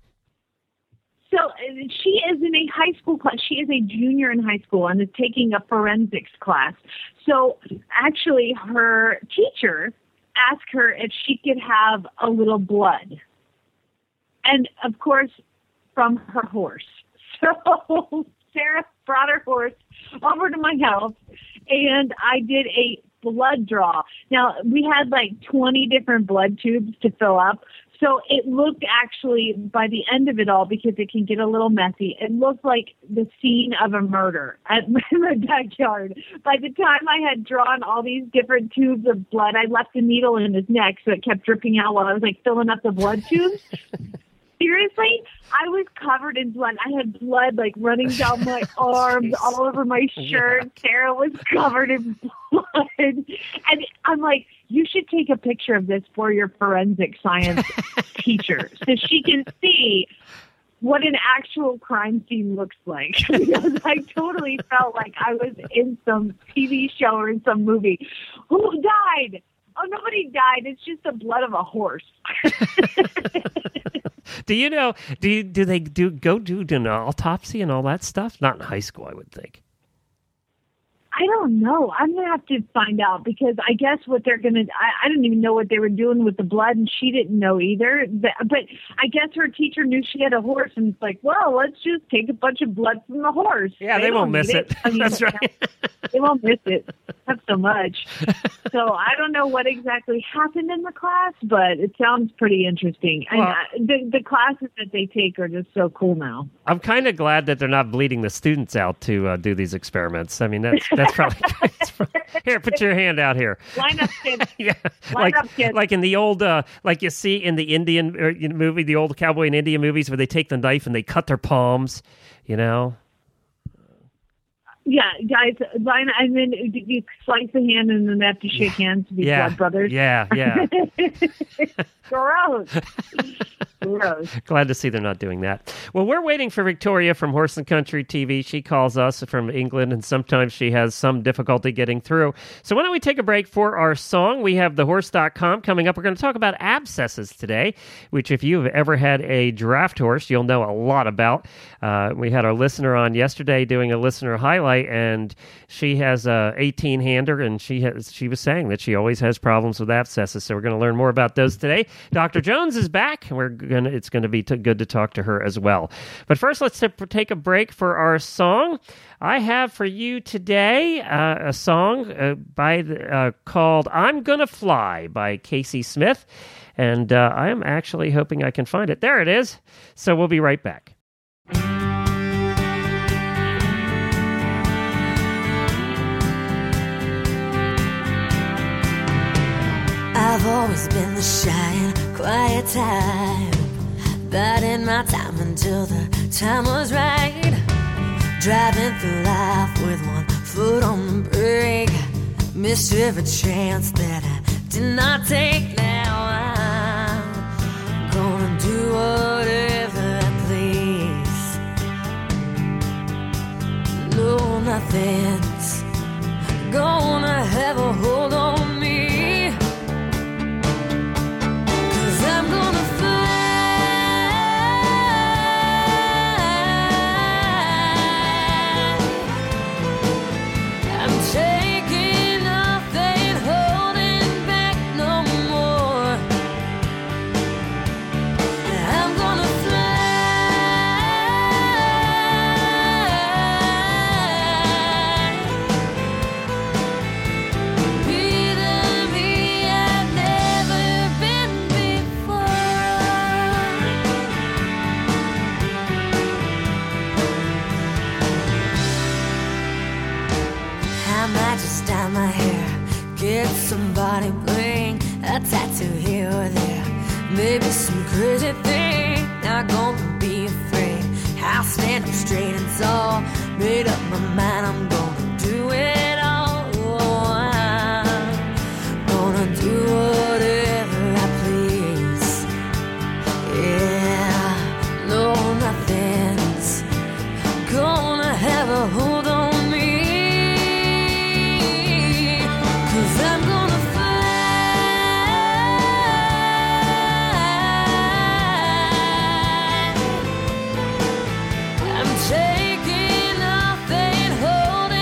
So she is in a high school class. She is a junior in high school and is taking a forensics class. So actually her teacher asked her if she could have a little blood. And, of course, from her horse. So Sarah brought her horse over to my house, and I did a blood draw. Now, we had like 20 different blood tubes to fill up. So it looked actually, by the end of it all, because it can get a little messy, it looked like the scene of a murder at my backyard. By the time I had drawn all these different tubes of blood, I left a needle in his neck so it kept dripping out while I was like filling up the blood tubes. Seriously, I was covered in blood. I had blood like running down my arms, all over my shirt. Yeah. Sarah was covered in blood. And I'm like, you should take a picture of this for your forensic science teacher so she can see what an actual crime scene looks like. Because I totally felt like I was in some TV show or in some movie. Who died? Oh, nobody died. It's just the blood of a horse. Do you know, do they go do an autopsy and all that stuff? Not in high school, I would think. I don't know. I'm going to have to find out because I guess what they're going to, I didn't even know what they were doing with the blood and she didn't know either. But I guess her teacher knew she had a horse and it's like, well, let's just take a bunch of blood from the horse. Yeah, they won't miss it. I mean, That's right. They won't miss it. Not so much. So I don't know what exactly happened in the class, but it sounds pretty interesting. Well, and the classes that they take are just so cool now. I'm kind of glad that they're not bleeding the students out to do these experiments. I mean, that's probably here. Put your hand out here. Line up, kids. Yeah, Line up, kids. like in the old, like you see in the Indian movie, the old cowboy and Indian movies, where they take the knife and they cut their palms. You know. Yeah, guys, line, and then you slice the hand and then they have to shake hands to be blood brothers. Yeah. Gross. Gross. Glad to see they're not doing that. Well, we're waiting for Victoria from Horse and Country TV. She calls us from England, and sometimes she has some difficulty getting through. So why don't we take a break for our song? We have thehorse.com coming up. We're going to talk about abscesses today, which if you've ever had a draft horse, you'll know a lot about. We had our listener on yesterday doing a listener highlight, and she has a 18-hander, and she was saying that she always has problems with abscesses. So we're going to learn more about those today. Dr. Jones is back, and it's going to be good to talk to her as well. But first, let's take a break for our song. I have for you today a song called "I'm Gonna Fly" by Casey Smith, and I am actually hoping I can find it. There it is. So we'll be right back. I've always been the shy and quiet type, biding my time until the time was right. Driving through life with one foot on the brake, missed every chance that I did not take. Now I'm gonna do whatever I please. No, nothing's gonna have a hold on me. I'm gonna fly. I'm taking off, ain't holding back no more. I'm gonna fly. Be the me I've never been before. I might just dye my hair, get somebody bling a tattoo here or there, maybe some crazy thing. Not gonna be afraid, I'll stand up straight and tall. Made up my mind, I'm gonna do it all. I'm gonna do whatever I please. Yeah, no, nothing's gonna have a hold on me. I'm gonna fly. I'm taking off, ain't holding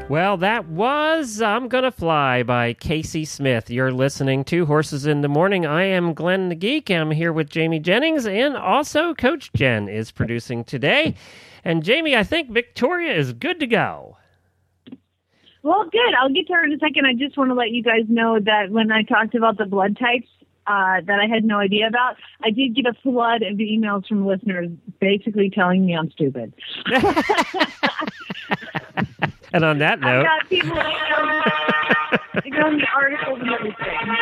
Well, that was I'm Gonna Fly by Casey Smith. You're listening to Horses in the Morning. I am Glenn the Geek. I'm here with Jamie Jennings, and also Coach Jen is producing today. And Jamie, I think Victoria is good to go. Well, good. I'll get to her in a second. I just want to let you guys know that when I talked about the blood types that I had no idea about, I did get a flood of emails from listeners basically telling me I'm stupid. And on that note, I've got people on the articles and everything.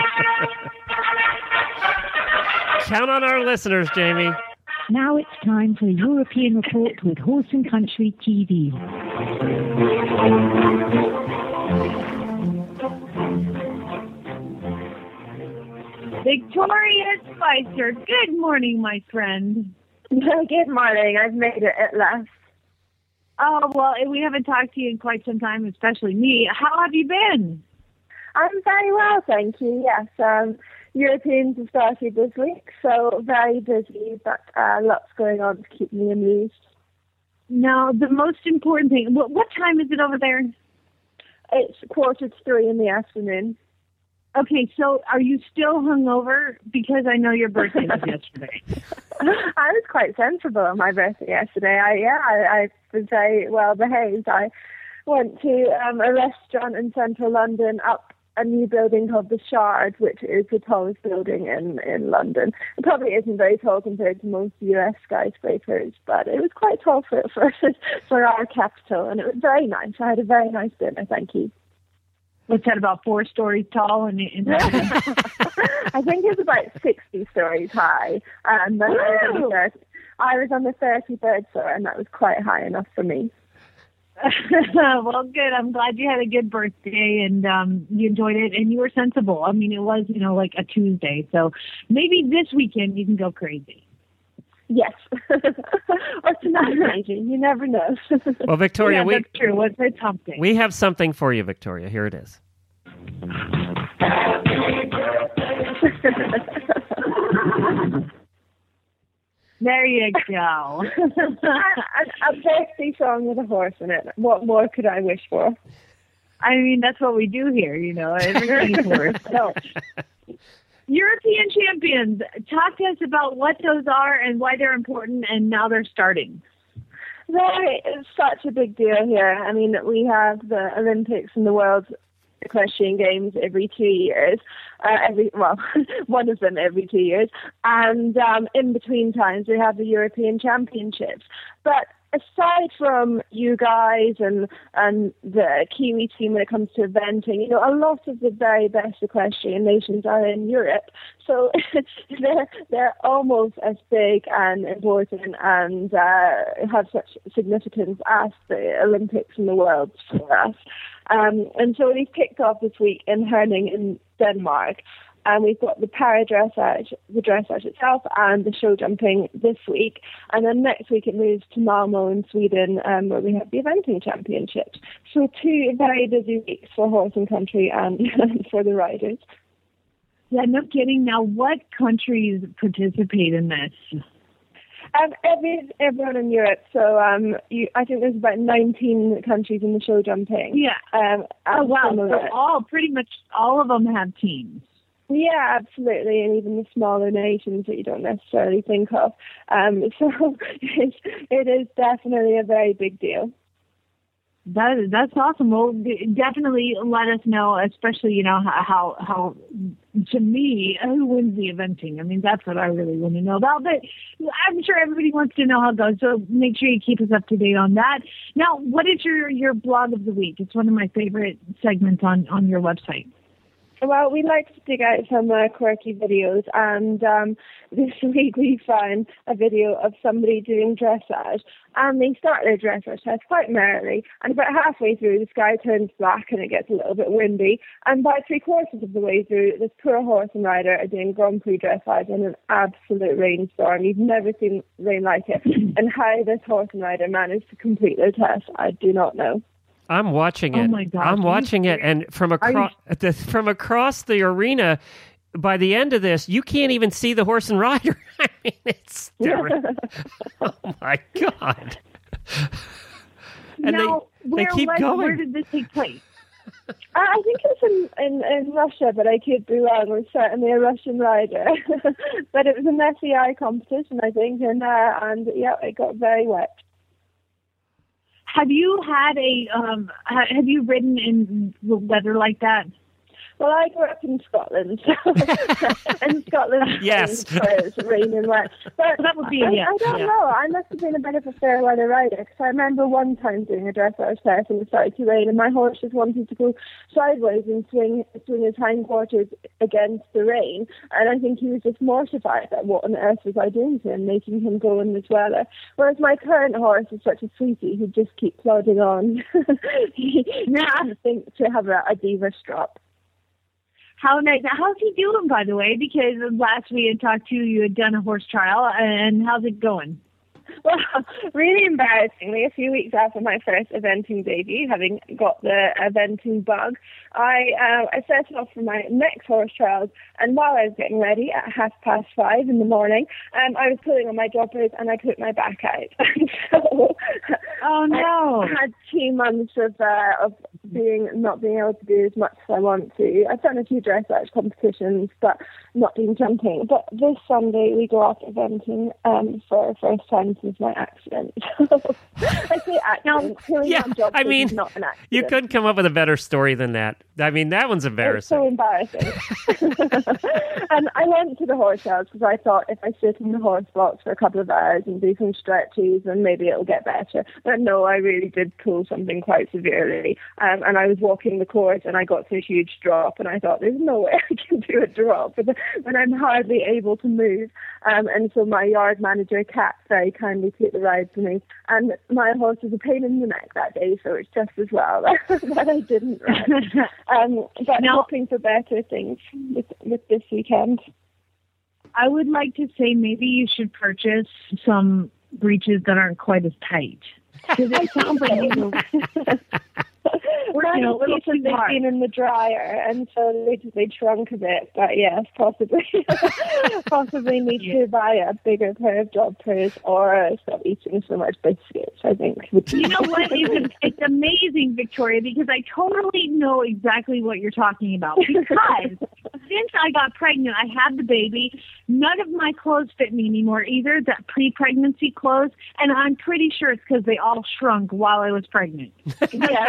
Count on our listeners, Jamie. Now it's time for the European Report with Horse and Country TV. Victoria Spicer, good morning, my friend. Good morning. I've made it at last. Oh, well, we haven't talked to you in quite some time, especially me. How have you been? I'm very well, thank you. Yes, Europeans have started this week, so very busy, but lots going on to keep me amused. Now, the most important thing, what time is it over there? It's 2:45 in the afternoon. Okay, so are you still hungover? Because I know your birthday was yesterday. I was quite sensible on my birthday yesterday. I was very well behaved. I went to a restaurant in central London up a new building called the Shard, which is the tallest building in London. It probably isn't very tall compared to most US skyscrapers, but it was quite tall for our capital, and it was very nice. I had a very nice dinner, thank you. What's that, about 4 stories tall? And I think it's about 60 stories high. And then I was on the 33rd floor, and that was quite high enough for me. Well, good. I'm glad you had a good birthday and you enjoyed it and you were sensible. I mean, it was, like a Tuesday. So maybe this weekend you can go crazy. Yes. Or tonight, maybe. You never know. Well, Victoria, that's true. It's something. We have something for you, Victoria. Here it is. There you go. A birthday song with a horse in it. What more could I wish for? I mean, that's what we do here, everything's horse. So, European champions, talk to us about what those are and why they're important, and now they're starting. It's such a big deal here. I mean, we have the Olympics and the World Equestrian Games every 2 years. One of them every 2 years. And in between times, we have the European Championships. But aside from you guys and the Kiwi team when it comes to eventing, a lot of the very best equestrian nations are in Europe. So they're almost as big and important and have such significance as the Olympics and the Worlds for us. And so we've kicked off this week in Herning in Denmark. And we've got the para-dressage, the dressage itself, and the show jumping this week. And then next week it moves to Malmo in Sweden, where we have the eventing championships. So 2 very busy weeks for horse and country and for the riders. Yeah, no kidding. Now, what countries participate in this? Everyone in Europe. So I think there's about 19 countries in the show jumping. Yeah. Oh, wow. So pretty much all of them have teams. Yeah, absolutely, and even the smaller nations that you don't necessarily think of. So it is definitely a very big deal. That's awesome. Well, definitely let us know, especially how to me who wins the eventing. I mean, that's what I really want to know about. But I'm sure everybody wants to know how it goes. So make sure you keep us up to date on that. Now, what is your blog of the week? It's one of my favorite segments on your website. Well, we like to dig out some quirky videos, and this week we found a video of somebody doing dressage, and they start their dressage test quite merrily, and about halfway through the sky turns black and it gets a little bit windy, and by 3/4 of the way through, this poor horse and rider are doing Grand Prix dressage in an absolute rainstorm. You've never seen rain like it, and how this horse and rider managed to complete their test, I do not know. I'm watching it. Oh my gosh. I'm watching it, and from across the arena, by the end of this, you can't even see the horse and rider. I mean, it's terrible. Oh my God. And now, They keep going. Where did this take place? I think it was in Russia, but I could be wrong. It was certainly a Russian rider. But it was an SEI competition, I think, and yeah, it got very wet. Have you had have you ridden in weather like that? Well, I grew up in Scotland, and Scotland yes, it's rain and wet. But that would be I don't know. I must have been a bit of a fair weather rider, because I remember one time doing a dressage test and it started to rain, and my horse just wanted to go sideways and swing his hindquarters against the rain, and I think he was just mortified at what on earth was I doing to him, making him go in this weather. Whereas my current horse is such a sweetie who just keeps plodding on. He has to have a diva strop. How nice. How's he doing, by the way? Because last we had talked to you, you had done a horse trial, and how's it going? Well, really embarrassingly, a few weeks after my first eventing debut, having got the eventing bug, I set off for my next horse trials, and while I was getting ready at 5:30 in the morning, I was pulling on my droppers and I put my back out. So, oh no! I had 2 months of not being able to do as much as I want to. I've done a few dressage competitions, but not been jumping. But this Sunday we go off eventing for the first time since my accident. I say accident. Yeah, I mean, is not an accident. You couldn't come up with a better story than that. I mean, that one's embarrassing. It's so embarrassing. And I went to the horse house because I thought if I sit in the horse box for a couple of hours and do some stretches, then maybe it'll get better. But no, I really did pull something quite severely. And I was walking the course and I got to a huge drop, and I thought, there's no way I can do a drop when I'm hardly able to move. And so my yard manager, Kat, very kindly took the ride for me. And my horse was a pain in the neck that day, so it's just as well that I didn't ride. But hoping for better things with this weekend. I would like to say maybe you should purchase some breeches that aren't quite as tight. Because it sounds like Working a little too hard. They've been in the dryer, and so they shrunk a bit. But yes, possibly need to buy a bigger pair of droppers or stop eating so much biscuits, I think. You know what? It's amazing, Victoria, because I totally know exactly what you're talking about. Because since I got pregnant, I had the baby. None of my clothes fit me anymore either, that pre-pregnancy clothes, and I'm pretty sure it's because they all shrunk while I was pregnant. Yeah,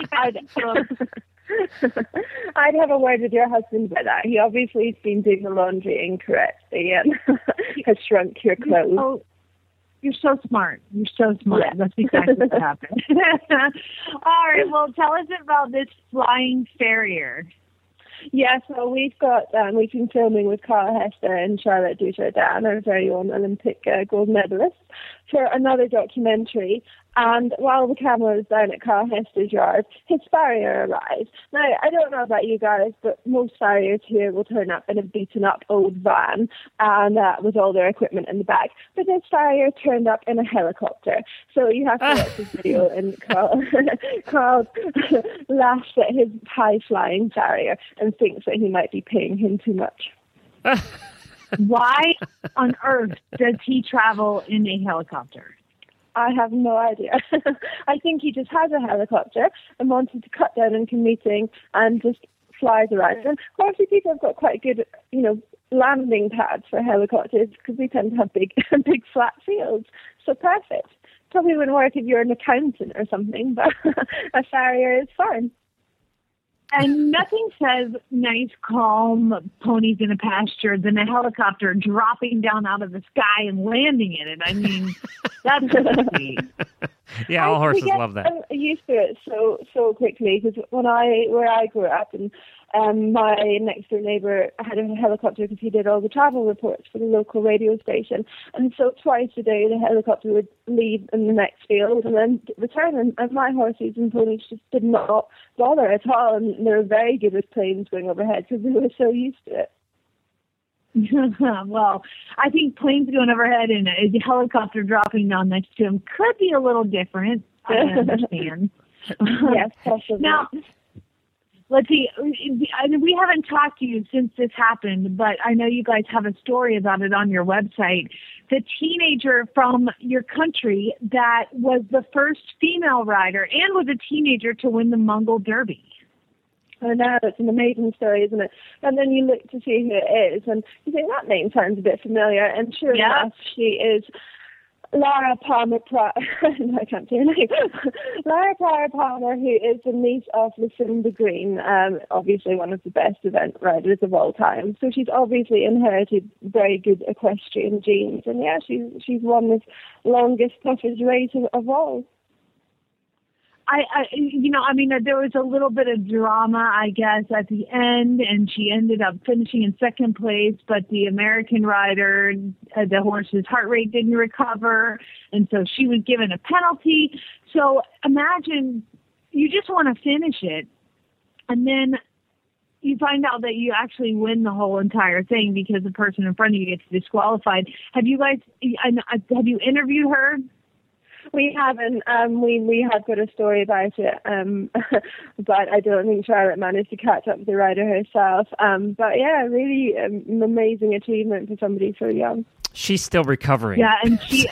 I'd have a word with your husband about that. He obviously has been doing the laundry incorrectly and has shrunk your clothes. You're so smart. You're so smart. Yeah. That's exactly what happened. All right, well, tell us about this flying farrier. Yeah, so we've been filming with Carl Hester and Charlotte Dujardin, our very own Olympic gold medalist, for another documentary. And while the camera was down at Carl Hester's yard, his farrier arrived. Now, I don't know about you guys, but most farriers here will turn up in a beaten-up old van and with all their equipment in the back. But this farrier turned up in a helicopter. So you have to watch this video, and Carl laughs at his high-flying farrier and thinks that he might be paying him too much. Why on earth does he travel in a helicopter? I have no idea. I think he just has a helicopter and wanted to cut down on commuting and just flies around. And obviously people have got quite good, landing pads for helicopters because we tend to have big flat fields. So perfect. Probably wouldn't work if you're an accountant or something, but a farrier is fine. And nothing says nice, calm ponies in a pasture than a helicopter dropping down out of the sky and landing in it. I mean, that's sweet. Yeah, all horses love that. I'm used to it so quickly because where I grew up, and my next door neighbour had a helicopter because he did all the travel reports for the local radio station, and so twice a day the helicopter would leave in the next field and then return, and my horses and ponies just did not bother at all, and they were very good with planes going overhead because they were so used to it. Well, I think planes going overhead and a helicopter dropping down next to them could be a little different. I understand. Yes, possibly. Now, let's see. I mean, we haven't talked to you since this happened, but I know you guys have a story about it on your website. The teenager from your country that was the first female rider and was a teenager to win the Mongol Derby. I know, it's an amazing story, isn't it? And then you look to see who it is, and you think that name sounds a bit familiar, and sure enough, she is Lara Palmer, no, I can't say her name. Lara Palmer, who is the niece of Lucinda Green, obviously one of the best event riders of all time. So she's obviously inherited very good equestrian genes, and yeah, she's won this longest, toughest race of all. There was a little bit of drama, I guess, at the end, and she ended up finishing in second place, but the American rider, the horse's heart rate didn't recover, and so she was given a penalty. So imagine you just want to finish it, and then you find out that you actually win the whole entire thing because the person in front of you gets disqualified. Have you interviewed her? We haven't. We have got a story about it, but I don't think Charlotte managed to catch up with the rider herself. But yeah, really amazing achievement for somebody so young. She's still recovering. Yeah, and she...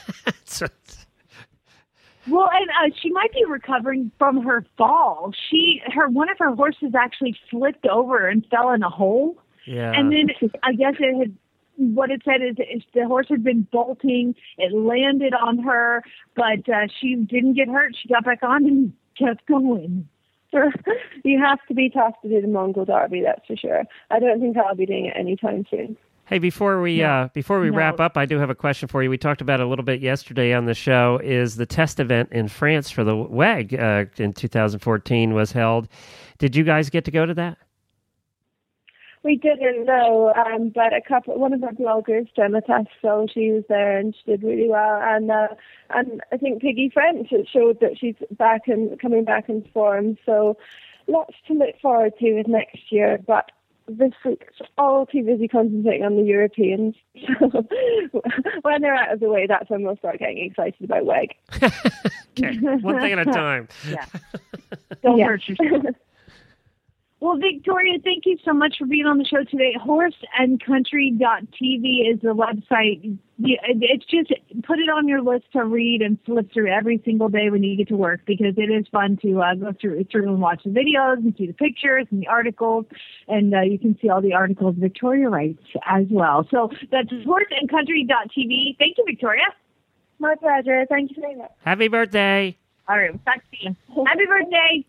Well, and she might be recovering from her fall. One of her horses actually flipped over and fell in a hole. Yeah. And then I guess what it said is the horse had been bolting. It landed on her, but she didn't get hurt. She got back on and kept going. You have to be tough to do the Mongol Derby, that's for sure. I don't think I'll be doing it anytime soon. Hey, before we wrap up, I do have a question for you. We talked about it a little bit yesterday on the show. Is the test event in France for the WEG in 2014 was held? Did you guys get to go to that? We didn't know, but one of our bloggers, Gemma Tassel, she was there and she did really well. And I think Piggy French, it showed that she's coming back in form. So lots to look forward to with next year. But this week, it's all too busy concentrating on the Europeans. So when they're out of the way, that's when we'll start getting excited about WEG. Okay, one thing at a time. Yeah. Don't hurt yourself. Well, Victoria, thank you so much for being on the show today. Horseandcountry.tv is the website. It's just put it on your list to read and flip through every single day when you get to work, because it is fun to go through and watch the videos and see the pictures and the articles, and you can see all the articles Victoria writes as well. So that's horseandcountry.tv. Thank you, Victoria. My pleasure. Thank you very much. Happy birthday. All right, we'll talk to you. Happy birthday.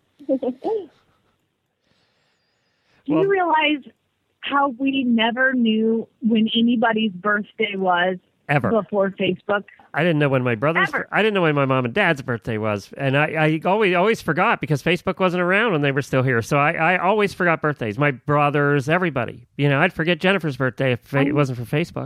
Do you realize how we never knew when anybody's birthday was ever before Facebook? I didn't know when my brother's. I didn't know when my mom and dad's birthday was, and I always forgot because Facebook wasn't around when they were still here. So I always forgot birthdays. My brothers, everybody. I'd forget Jennifer's birthday if it wasn't for Facebook.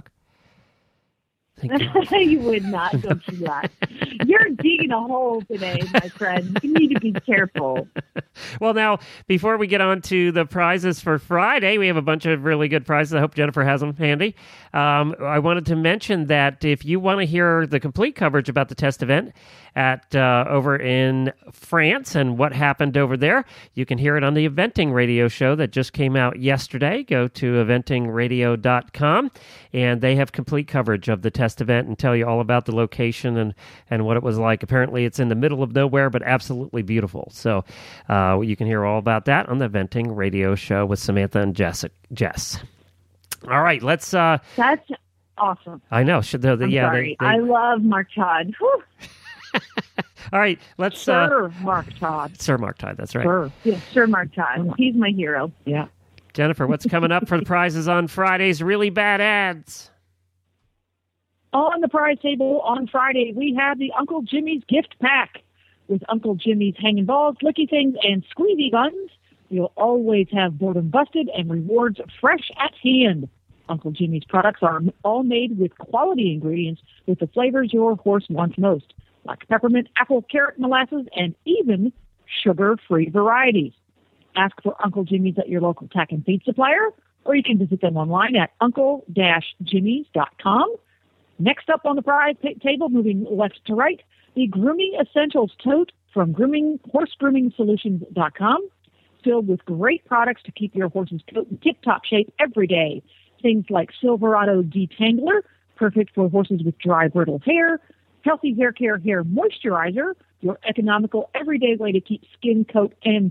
You would not, don't you that? You're digging a hole today, my friend. You need to be careful. Well, now, before we get on to the prizes for Friday, we have a bunch of really good prizes. I hope Jennifer has them handy. I wanted to mention that if you want to hear the complete coverage about the test event at over in France and what happened over there, you can hear it on the Eventing Radio show that just came out yesterday. Go to eventingradio.com, and they have complete coverage of the test event and tell you all about the location and what it was like. Apparently, it's in the middle of nowhere, but absolutely beautiful. So you can hear all about that on the Eventing Radio show with Samantha and Jess. All right, let's... That's awesome. I know. Sorry. I love Mark Todd. All right, let's... Sir Mark Todd. Sir Mark Todd, that's right. Sir. Yes, Sir Mark Todd. He's my hero. Yeah. Jennifer, what's coming up for the prizes on Friday's Really Bad Ads? On the prize table on Friday, we have the Uncle Jimmy's gift pack. With Uncle Jimmy's hanging balls, licky things, and squeezy guns, you'll always have boredom busted and rewards fresh at hand. Uncle Jimmy's products are all made with quality ingredients with the flavors your horse wants most, like peppermint, apple, carrot, molasses, and even sugar-free varieties. Ask for Uncle Jimmy's at your local tack and feed supplier, or you can visit them online at uncle-jimmys.com. Next up on the prize table, moving left to right, the Grooming Essentials Tote from horsegrooming solutions.com. filled with great products to keep your horse's coat in tip-top shape every day. Things like Silverado Detangler, perfect for horses with dry, brittle hair. Healthy Hair Care Hair Moisturizer, your economical everyday way to keep skin and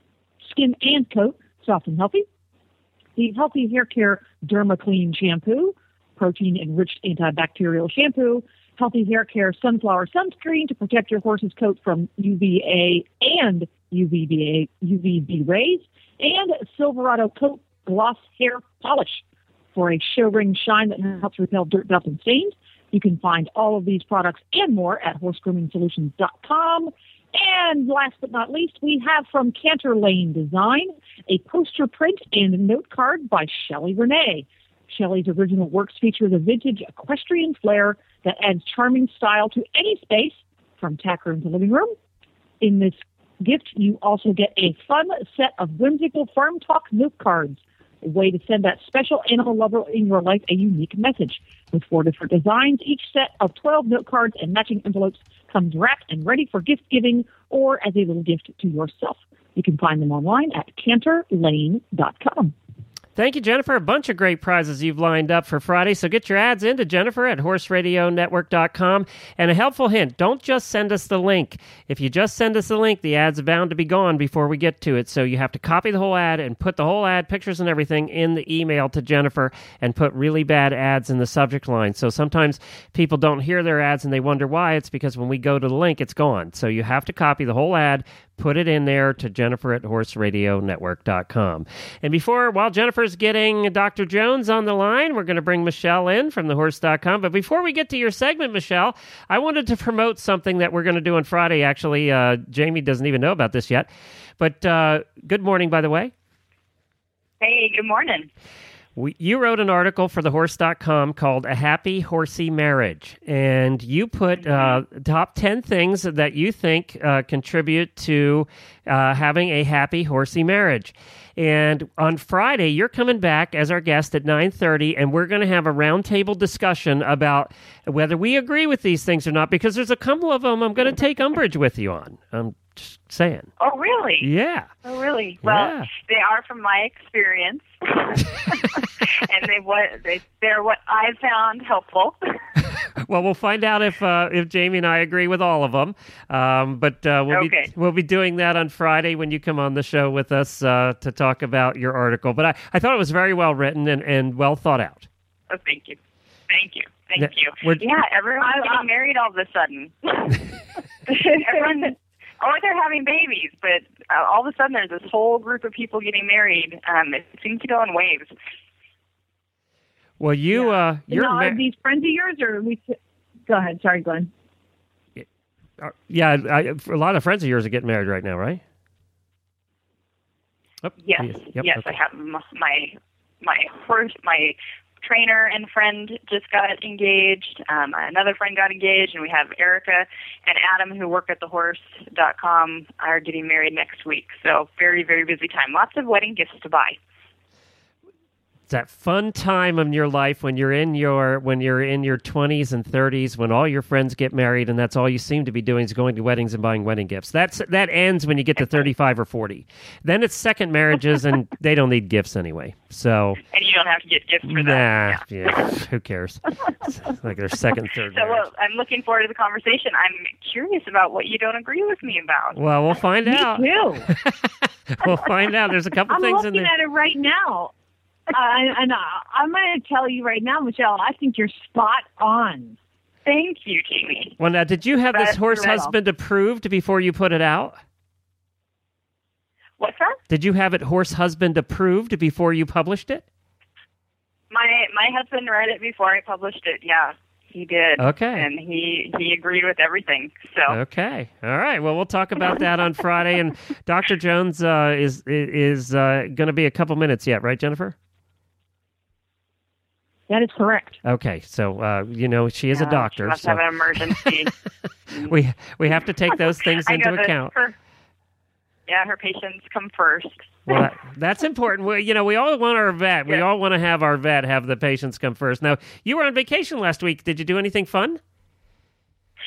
coat soft and healthy. The Healthy Hair Care DermaClean Shampoo, protein-enriched antibacterial shampoo. Healthy Hair Care Sunflower Sunscreen to protect your horse's coat from UVA and UVB rays. And Silverado Coat Gloss Hair Polish for a show ring shine that helps repel dirt, dust, and stains. You can find all of these products and more at horsegrooming-solutions.com. And last but not least, we have from Canter Lane Design, a poster print and note card by Shelley Renee. Shelley's original works feature the vintage equestrian flair that adds charming style to any space, from tack room to living room. In this gift, you also get a fun set of whimsical Farm Talk note cards, a way to send that special animal lover in your life a unique message. With 4 different designs, each set of 12 note cards and matching envelopes comes wrapped and ready for gift giving or as a little gift to yourself. You can find them online at canterlane.com. Thank you, Jennifer. A bunch of great prizes you've lined up for Friday. So get your ads into Jennifer at horseradionetwork.com. And a helpful hint, don't just send us the link. If you just send us the link, the ad's bound to be gone before we get to it. So you have to copy the whole ad and put the whole ad, pictures and everything, in the email to Jennifer and put really bad ads in the subject line. So sometimes people don't hear their ads and they wonder why. It's because when we go to the link, it's gone. So you have to copy the whole ad, put it in there to Jennifer at horseradionetwork.com. And while Jennifer's getting Dr. Jones on the line, we're going to bring Michelle in from thehorse.com. But before we get to your segment, Michelle, I wanted to promote something that we're going to do on Friday. Actually, Jamie doesn't even know about this yet. But good morning, by the way. Hey, good morning. You wrote an article for thehorse.com called A Happy Horsey Marriage, and you put top 10 things that you think contribute to having a happy horsey marriage. And on Friday, you're coming back as our guest at 9:30, and we're going to have a roundtable discussion about whether we agree with these things or not, because there's a couple of them I'm going to take umbrage with you on. I'm just saying. Oh, really? Yeah. Oh, really? Well, they are from my experience, and they're what I found helpful. Well, we'll find out if Jamie and I agree with all of them. But we'll be doing that on Friday when you come on the show with us to talk about your article. But I thought it was very well written and well thought out. Oh, thank you. Thank you. Yeah, everyone's getting married all of a sudden. They're having babies, but all of a sudden there's this whole group of people getting married. It seems to go in waves. Well, are these friends of yours, or go ahead. Sorry, Glenn. Yeah, a lot of friends of yours are getting married right now, right? Oh, yes. Yep, yes. okay. I have my trainer and friend just got engaged. Another friend got engaged, and we have Erica and Adam, who work at thehorse.com, are getting married next week. So very, very busy time. Lots of wedding gifts to buy. It's that fun time in your life when you're in your 20s and 30s, when all your friends get married, and that's all you seem to be doing is going to weddings and buying wedding gifts. That ends when you get to 35 or 40. Then it's second marriages, and they don't need gifts anyway. So and you don't have to get gifts for that. Yeah, who cares? It's like their second, third. So I'm looking forward to the conversation. I'm curious about what you don't agree with me about. Well, we'll find out. Me too. We'll find out. There's a couple things in there. I'm looking at it right now. And I'm going to tell you right now, Michelle, I think you're spot on. Thank you, Jamie. Well, now, did you have this horse husband approved before you put it out? What's that? Did you have it horse husband approved before you published it? My husband read it before I published it, yeah. He did. Okay. And he agreed with everything. So. Okay. All right. Well, we'll talk about that on Friday. And Dr. Jones is going to be a couple minutes yet, right, Jennifer? That is correct. Okay, so she is a doctor. She must have an emergency. we have to take those things into account. Her patients come first. Well, that's important. We all want our vet. We all want to have our vet have the patients come first. Now, you were on vacation last week. Did you do anything fun?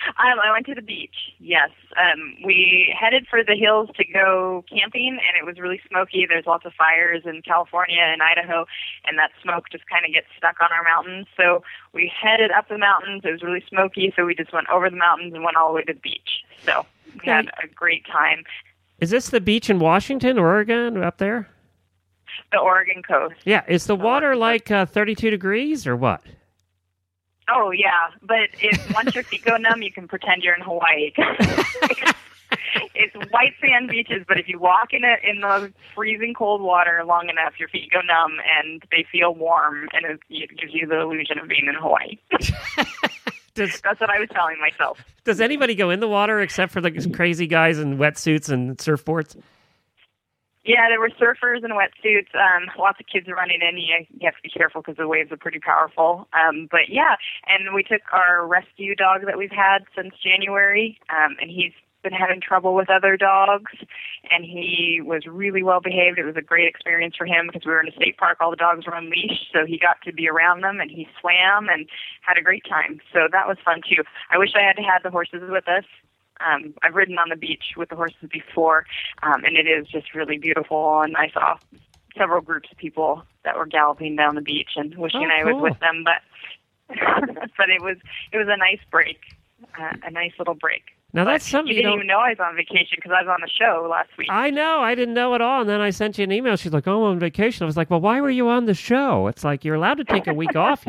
I went to the beach, yes. We headed for the hills to go camping, and it was really smoky. There's lots of fires in California and Idaho, and that smoke just kind of gets stuck on our mountains. So we headed up the mountains. It was really smoky, so we just went over the mountains and went all the way to the beach. So we had a great time. Is this the beach in Washington, Oregon, up there? The Oregon coast. Yeah. Is the water like 32 degrees or what? Oh, yeah. But once your feet go numb, you can pretend you're in Hawaii. It's white sand beaches, but if you walk in the freezing cold water long enough, your feet go numb and they feel warm, and it gives you the illusion of being in Hawaii. That's what I was telling myself. Does anybody go in the water except for the crazy guys in wetsuits and surfboards? Yeah, there were surfers in wetsuits. Lots of kids running in. You have to be careful because the waves are pretty powerful. But yeah, and we took our rescue dog that we've had since January, and he's been having trouble with other dogs, and he was really well behaved. It was a great experience for him because we were in a state park. All the dogs were unleashed, so he got to be around them, and he swam and had a great time. So that was fun too. I wish I had the horses with us. I've ridden on the beach with the horses before, and it is just really beautiful. And I saw several groups of people that were galloping down the beach and wishing I was with them, but but it was a nice break, a nice little break. Now that's something you didn't even know I was on vacation because I was on the show last week. I know. I didn't know at all. And then I sent you an email. She's like, "Oh, I'm on vacation." I was like, "Well, why were you on the show?" It's like you're allowed to take a week off.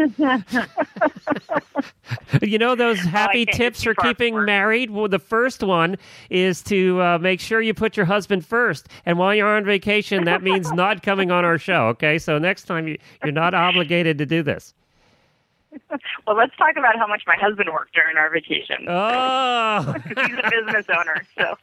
You know those happy tips for keeping married? Well, the first one is to make sure you put your husband first. And while you're on vacation, that means not coming on our show. Okay, so next time you're not obligated to do this. Well, let's talk about how much my husband worked during our vacation. Oh! Because he's a business owner, so.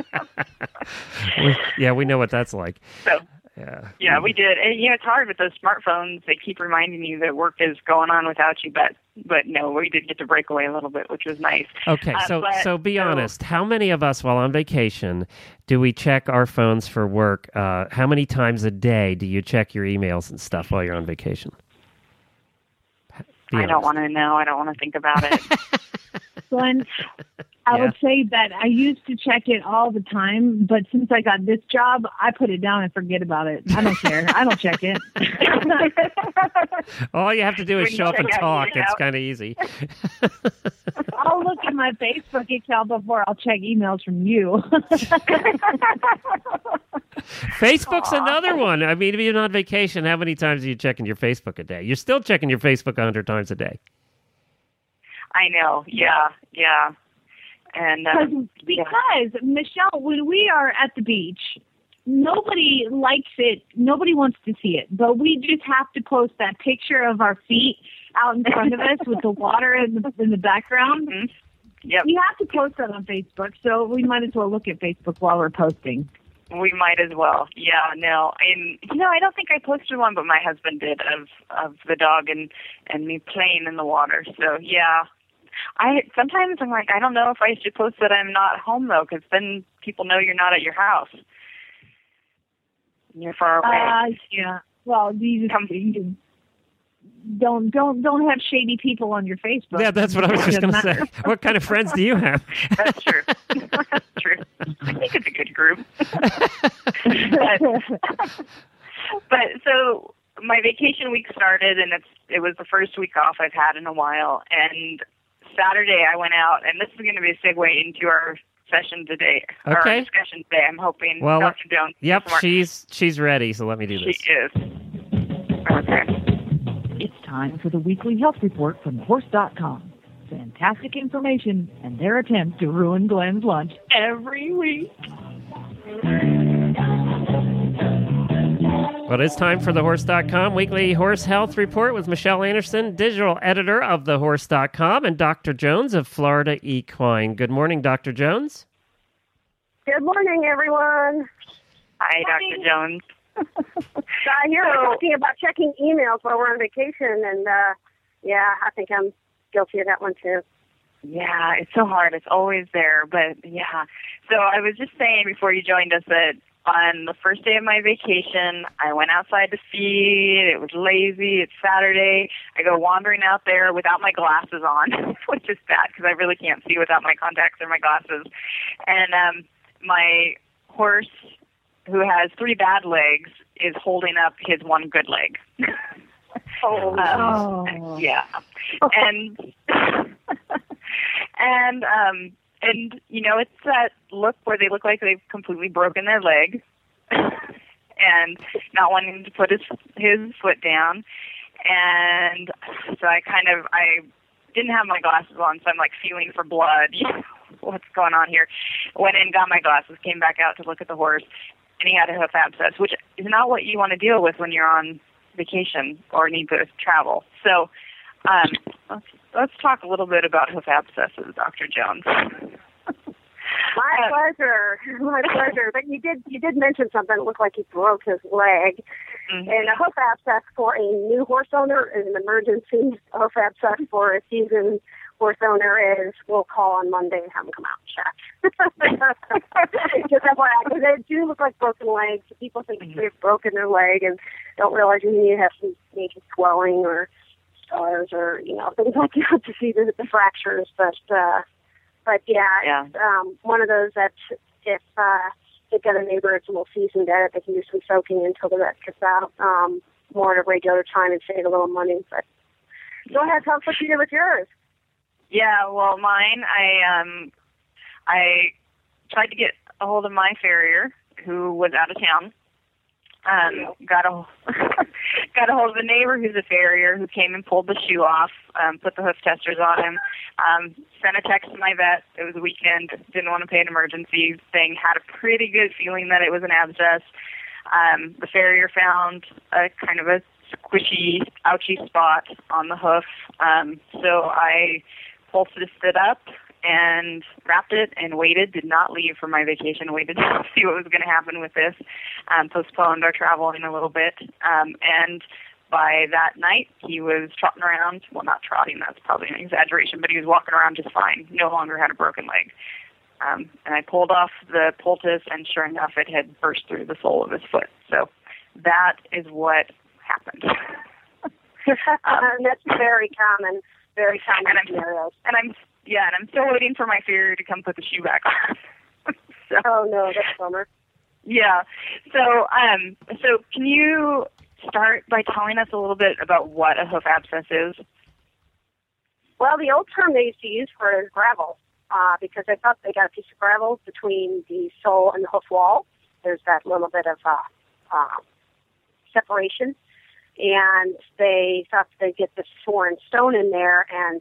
We know what that's like. So, yeah, we did. And, it's hard with those smartphones. They keep reminding you that work is going on without you, but no, we did get to break away a little bit, which was nice. Okay, so be honest. How many of us, while on vacation, do we check our phones for work? How many times a day do you check your emails and stuff while you're on vacation? I don't want to know. I don't want to think about it. Glenn, I would say that I used to check it all the time, but since I got this job, I put it down and forget about it. I don't care. I don't check it. All you have to do is show up and talk. It's kind of easy. I'll look at my Facebook account before I'll check emails from you. Facebook's another one. I mean, if you're on vacation, how many times are you checking your Facebook a day? You're still checking your Facebook 100 times a day. I know. Yeah. And because Michelle, when we are at the beach, nobody likes it. Nobody wants to see it, but we just have to post that picture of our feet out in front of us with the water in the background. Mm-hmm. Yep. We have to post that on Facebook, so we might as well look at Facebook while we're posting. We might as well. Yeah, no. And, I don't think I posted one, but my husband did of the dog and me playing in the water. So, yeah. Sometimes I'm like, I don't know if I should post that I'm not home, though, because then people know you're not at your house. You're far away. Yeah. Well, you don't have shady people on your Facebook. Yeah, that's what I was just going to say. What kind of friends do you have? That's true. That's true. I think it's a good group. but so my vacation week started, and it was the first week off I've had in a while. And Saturday I went out, and this is going to be a segue into our session today, okay. Our discussion today. I'm hoping Dr. Jones. Yep, she's ready, so let me do this. She is. Okay. It's time for the weekly health report from Horse.com. Fantastic information and their attempt to ruin Glenn's lunch every week. Well, it's time for the Horse.com weekly horse health report with Michelle Anderson, digital editor of the Horse.com, and Dr. Jones of Florida Equine. Good morning, Dr. Jones. Good morning, everyone. Hi, Dr. Jones. I hear we're talking about checking emails while we're on vacation, and I think I'm guilty of that one too. Yeah, it's so hard. It's always there, but yeah. So I was just saying before you joined us that on the first day of my vacation, I went outside to feed. It was lazy. It's Saturday. I go wandering out there without my glasses on, which is bad because I really can't see without my contacts or my glasses. And my horse, who has 3 bad legs, is holding up his one good leg. Yeah. And and you know, it's that look where they look like they've completely broken their leg and not wanting to put his foot down. And so I didn't have my glasses on, so I'm like feeling for blood. What's going on here? Went in, got my glasses, came back out to look at the horse, and he had a hoof abscess, which is not what you want to deal with when you're on vacation or need to travel. So let's talk a little bit about hoof abscesses, Dr. Jones. My pleasure. My pleasure. But you did mention something. It looked like he broke his leg. Mm-hmm. And a hoof abscess for a new horse owner is an emergency. A hoof abscess for a seasoned horse owner is we'll call on Monday and have him come out and check. Just FYI, because they do look like broken legs. People think they've broken their leg and don't realize you have some major swelling or scars or, you know, things like that to see the fractures. But yeah, it's one of those that if they've got a neighbor that's a little seasoned at it, they can do some soaking until the vet gets out more at a regular time and save a little money. But go ahead, tell us what you did with yours. Yeah, well, mine, I tried to get a hold of my farrier who was out of town. Got a hold of a neighbor who's a farrier who came and pulled the shoe off, put the hoof testers on him, sent a text to my vet. It was a weekend, didn't want to pay an emergency thing, had a pretty good feeling that it was an abscess. The farrier found a kind of a squishy, ouchy spot on the hoof. So I bolstered it up and wrapped it and waited, did not leave for my vacation, waited to see what was going to happen with this, postponed our traveling a little bit. And by that night, he was trotting around. Well, not trotting, that's probably an exaggeration, but he was walking around just fine, no longer had a broken leg. And I pulled off the poultice, and sure enough, it had burst through the sole of his foot. So that is what happened. That's very common scenarios. And I'm still waiting for my farrier to come put the shoe back on. So, oh no, that's a bummer. Yeah. So can you start by telling us a little bit about what a hoof abscess is? Well, the old term they used to use for it is gravel, because they thought they got a piece of gravel between the sole and the hoof wall. There's that little bit of separation, and they thought they'd get this foreign stone in there, and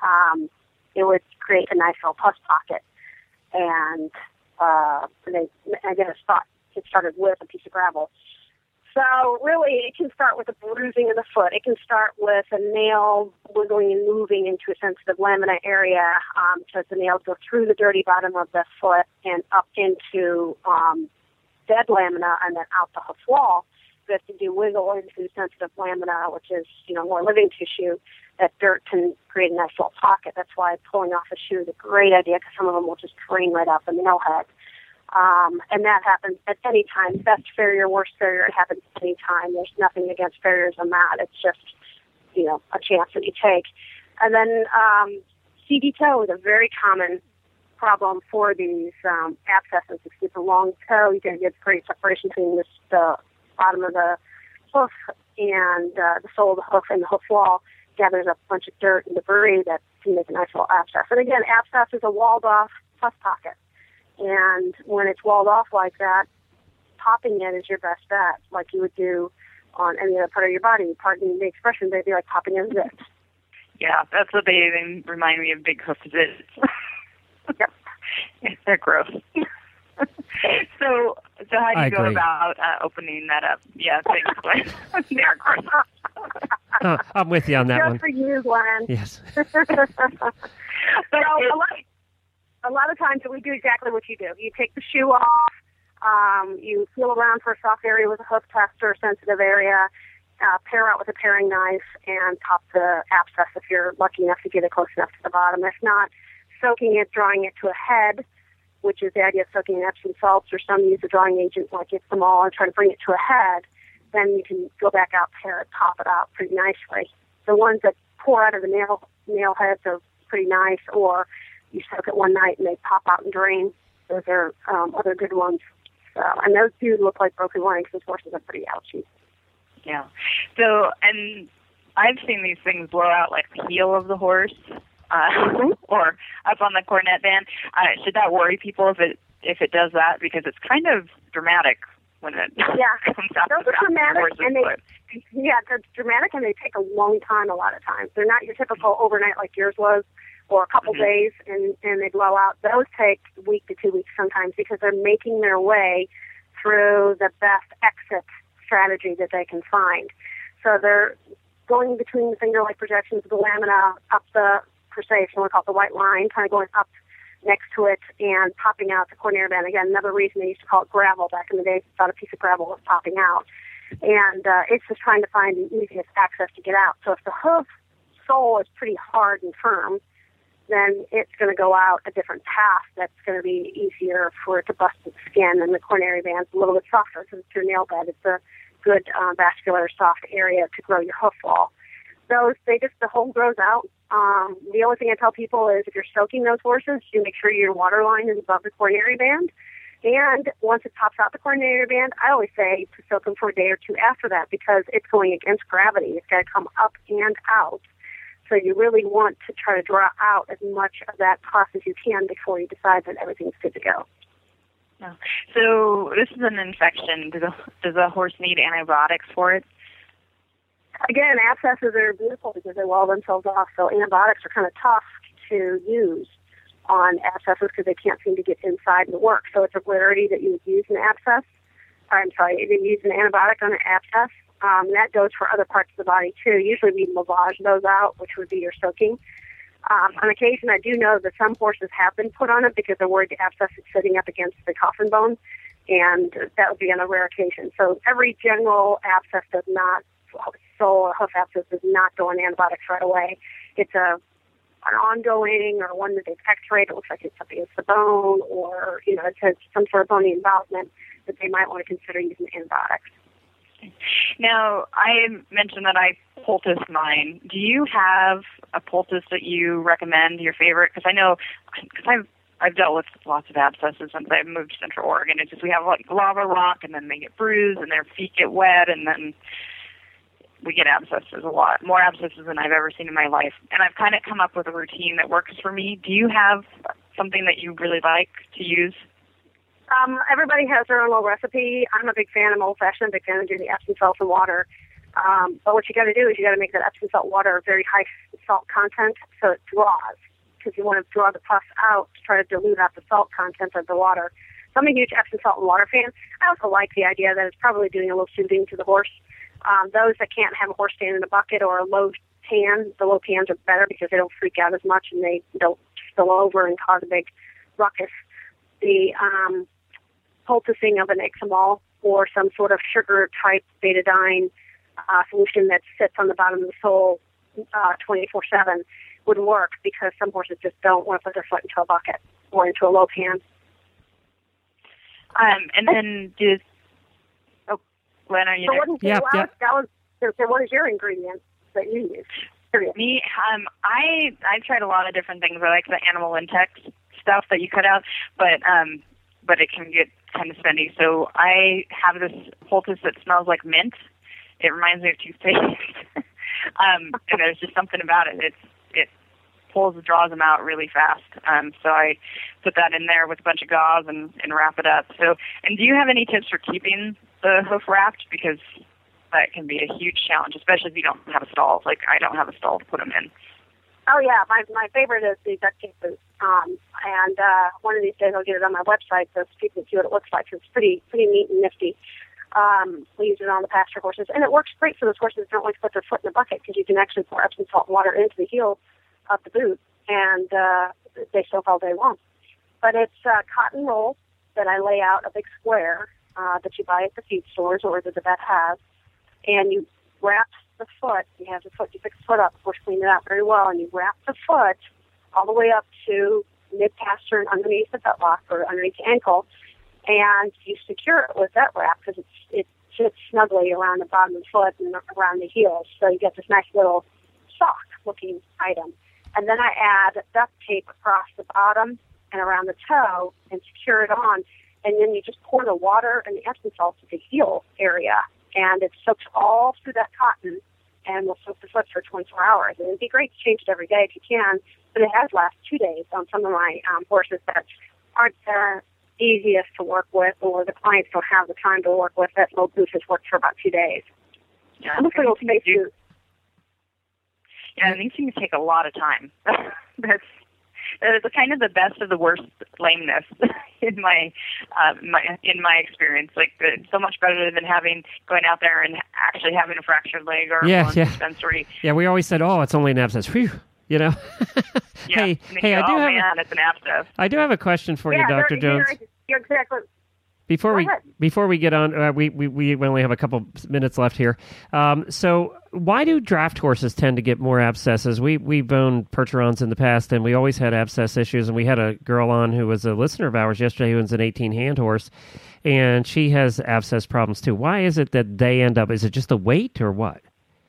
it would create a nice little pus pocket. And they, I guess, thought it started with a piece of gravel. So really, it can start with a bruising of the foot. It can start with a nail wiggling and moving into a sensitive lamina area, because the nails go through the dirty bottom of the foot and up into dead lamina and then out the hoof wall. So if you do wiggle into sensitive lamina, which is, you know, more living tissue, that dirt can create a nice little pocket. That's why pulling off a shoe is a great idea, because some of them will just drain right out the nail head. And that happens at any time. Best farrier, worst farrier, it happens at any time. There's nothing against farriers on that. It's just, you know, a chance that you take. And then CD toe is a very common problem for these abscesses. If you get a long toe, you're going to get great separation between the bottom of the hoof and the sole of the hoof and the hoof wall. Gathers up a bunch of dirt and debris that can make a nice little abscess. And again, abscess is a walled-off pus pocket. And when it's walled off like that, popping it is your best bet, like you would do on any other part of your body. Pardon the expression, they'd be like popping a zit. Yeah, that's what they remind me of, big hoof zits. Yep. They're gross. So how do you go agree. about opening that up? Yeah, thanks, Glenn. They're gross. Oh, I'm with you on that Just one. for you, Glenn. Yes. But a lot of times we do exactly what you do. You take the shoe off, you feel around for a soft area with a hoof tester, sensitive area, pair out with a paring knife, and pop the abscess if you're lucky enough to get it close enough to the bottom. If not, soaking it, drawing it to a head, which is the idea of soaking in Epsom salts, or some use a drawing agent like Ipsomol and try to bring it to a head, then you can go back out, pare it, pop it out pretty nicely. The ones that pour out of the nail heads are pretty nice, or you soak it one night and they pop out and drain. Those are other good ones. So, and those do look like broken wine because those horses are pretty ouchy. Yeah. So, and I've seen these things blow out like the heel of the horse or up on the cornet band. Should that worry people if it does that? Because it's kind of dramatic when it comes out. Those are dramatic, and they're dramatic, and they take a long time a lot of times. They're not your typical overnight like yours was, or a couple days, and they blow out. Those take a week to 2 weeks sometimes because they're making their way through the best exit strategy that they can find. So they're going between the finger-like projections of the lamina up the cursation, we call it the white line, kind of going up next to it and popping out the coronary band. Again, another reason they used to call it gravel back in the day. They thought a piece of gravel was popping out. And it's just trying to find the easiest access to get out. So if the hoof sole is pretty hard and firm, then it's going to go out a different path that's going to be easier for it to bust the skin, and the coronary band's a little bit softer because it's your nail bed. It's a good vascular soft area to grow your hoof wall. Those, the hole grows out. The only thing I tell people is if you're soaking those horses, you make sure your water line is above the coronary band. And once it pops out the coronary band, I always say to soak them for a day or two after that because it's going against gravity. It's got to come up and out. So you really want to try to draw out as much of that pus as you can before you decide that everything's good to go. Oh. So this is an infection. Does a horse need antibiotics for it? Again, abscesses are beautiful because they wall themselves off. So antibiotics are kind of tough to use on abscesses because they can't seem to get inside and work. So it's a rarity that you would use an abscess. You use an antibiotic on an abscess. That goes for other parts of the body too. Usually we lavage those out, which would be your soaking. On occasion, I do know that some horses have been put on it because they're worried the abscess is sitting up against the coffin bone, and that would be on a rare occasion. So every general abscess does not, sole or hoof abscess does not go on antibiotics right away. It's an ongoing or one that they've x-rayed. It looks like it's up against the bone, or it has some sort of bony involvement that they might want to consider using antibiotics. Now, I mentioned that I poultice mine. Do you have a poultice that you recommend, your favorite? Because I know, I've dealt with lots of abscesses since I moved to Central Oregon. It's just we have like lava rock, and then they get bruised, and their feet get wet, and then we get abscesses a lot, more abscesses than I've ever seen in my life. And I've kind of come up with a routine that works for me. Do you have something that you really like to use? Everybody has their own little recipe. I'm a big fan. I'm old-fashioned. I'm a big fan of doing the Epsom salt and water. But what you got to do is you got to make that Epsom salt water a very high salt content so it draws, because you want to draw the pus out to try to dilute out the salt content of the water. So I'm a huge Epsom salt and water fan. I also like the idea that it's probably doing a little soothing to the horse. Those that can't have a horse stand in a bucket or a low pan, the low pans are better because they don't freak out as much and they don't spill over and cause a big ruckus. The poulticing of an Ixamol or some sort of sugar-type betadine solution that sits on the bottom of the sole 24/7 would work because some horses just don't want to put their foot into a bucket or into a low pan. And then Glenn, are you there? What is your ingredient that you use? Me, I tried a lot of different things. I like the animal insect stuff that you cut out, but it can get kind of spendy. So I have this poultice that smells like mint. It reminds me of toothpaste. And there's just something about it. It draws them out really fast. So I put that in there with a bunch of gauze and wrap it up. So, and do you have any tips for keeping the hoof wrapped? Because that can be a huge challenge, especially if you don't have a stall. Like I don't have a stall to put them in. Oh yeah, my favorite is the duct tape boot. And one of these days I'll get it on my website so people can see what it looks like. It's pretty neat and nifty. We use it on the pasture horses, and it works great for those horses that don't like to put their foot in the bucket because you can actually pour Epsom salt water into the heel of the boot, and they soak all day long. But it's cotton roll that I lay out a big square that you buy at the feed stores or that the vet has, and you wrap the foot. You have the foot. You pick the foot up, of course, clean it out very well, and you wrap the foot all the way up to mid-pastern underneath the fetlock or underneath the ankle, and you secure it with vet wrap because it fits snugly around the bottom of the foot and around the heels. So you get this nice little sock-looking item. And then I add duct tape across the bottom and around the toe and secure it on. And then you just pour the water and the Epsom salt to the heel area. And it soaks all through that cotton and will soak the foot for 24 hours. And it'd be great to change it every day if you can. But it has last 2 days on some of my horses that aren't the easiest to work with, or the clients don't have the time to work with it. Low Boost has worked for about 2 days. Yeah, I'm little space too. Yeah, these things take a lot of time. That's kind of the best of the worst lameness in my experience. Like so much better than going out there and actually having a fractured leg or sensory. Yeah, we always said, "Oh, it's only an abscess." Whew, you know. Yeah. Hey, it's an abscess. I do have a question for you, Dr. Jones. You're exactly. Before we get on, we only have a couple minutes left here. So why do draft horses tend to get more abscesses? We've owned Percherons in the past, and we always had abscess issues. And we had a girl on who was a listener of ours yesterday who was an 18-hand horse, and she has abscess problems too. Why is it that they end up? Is it just the weight or what?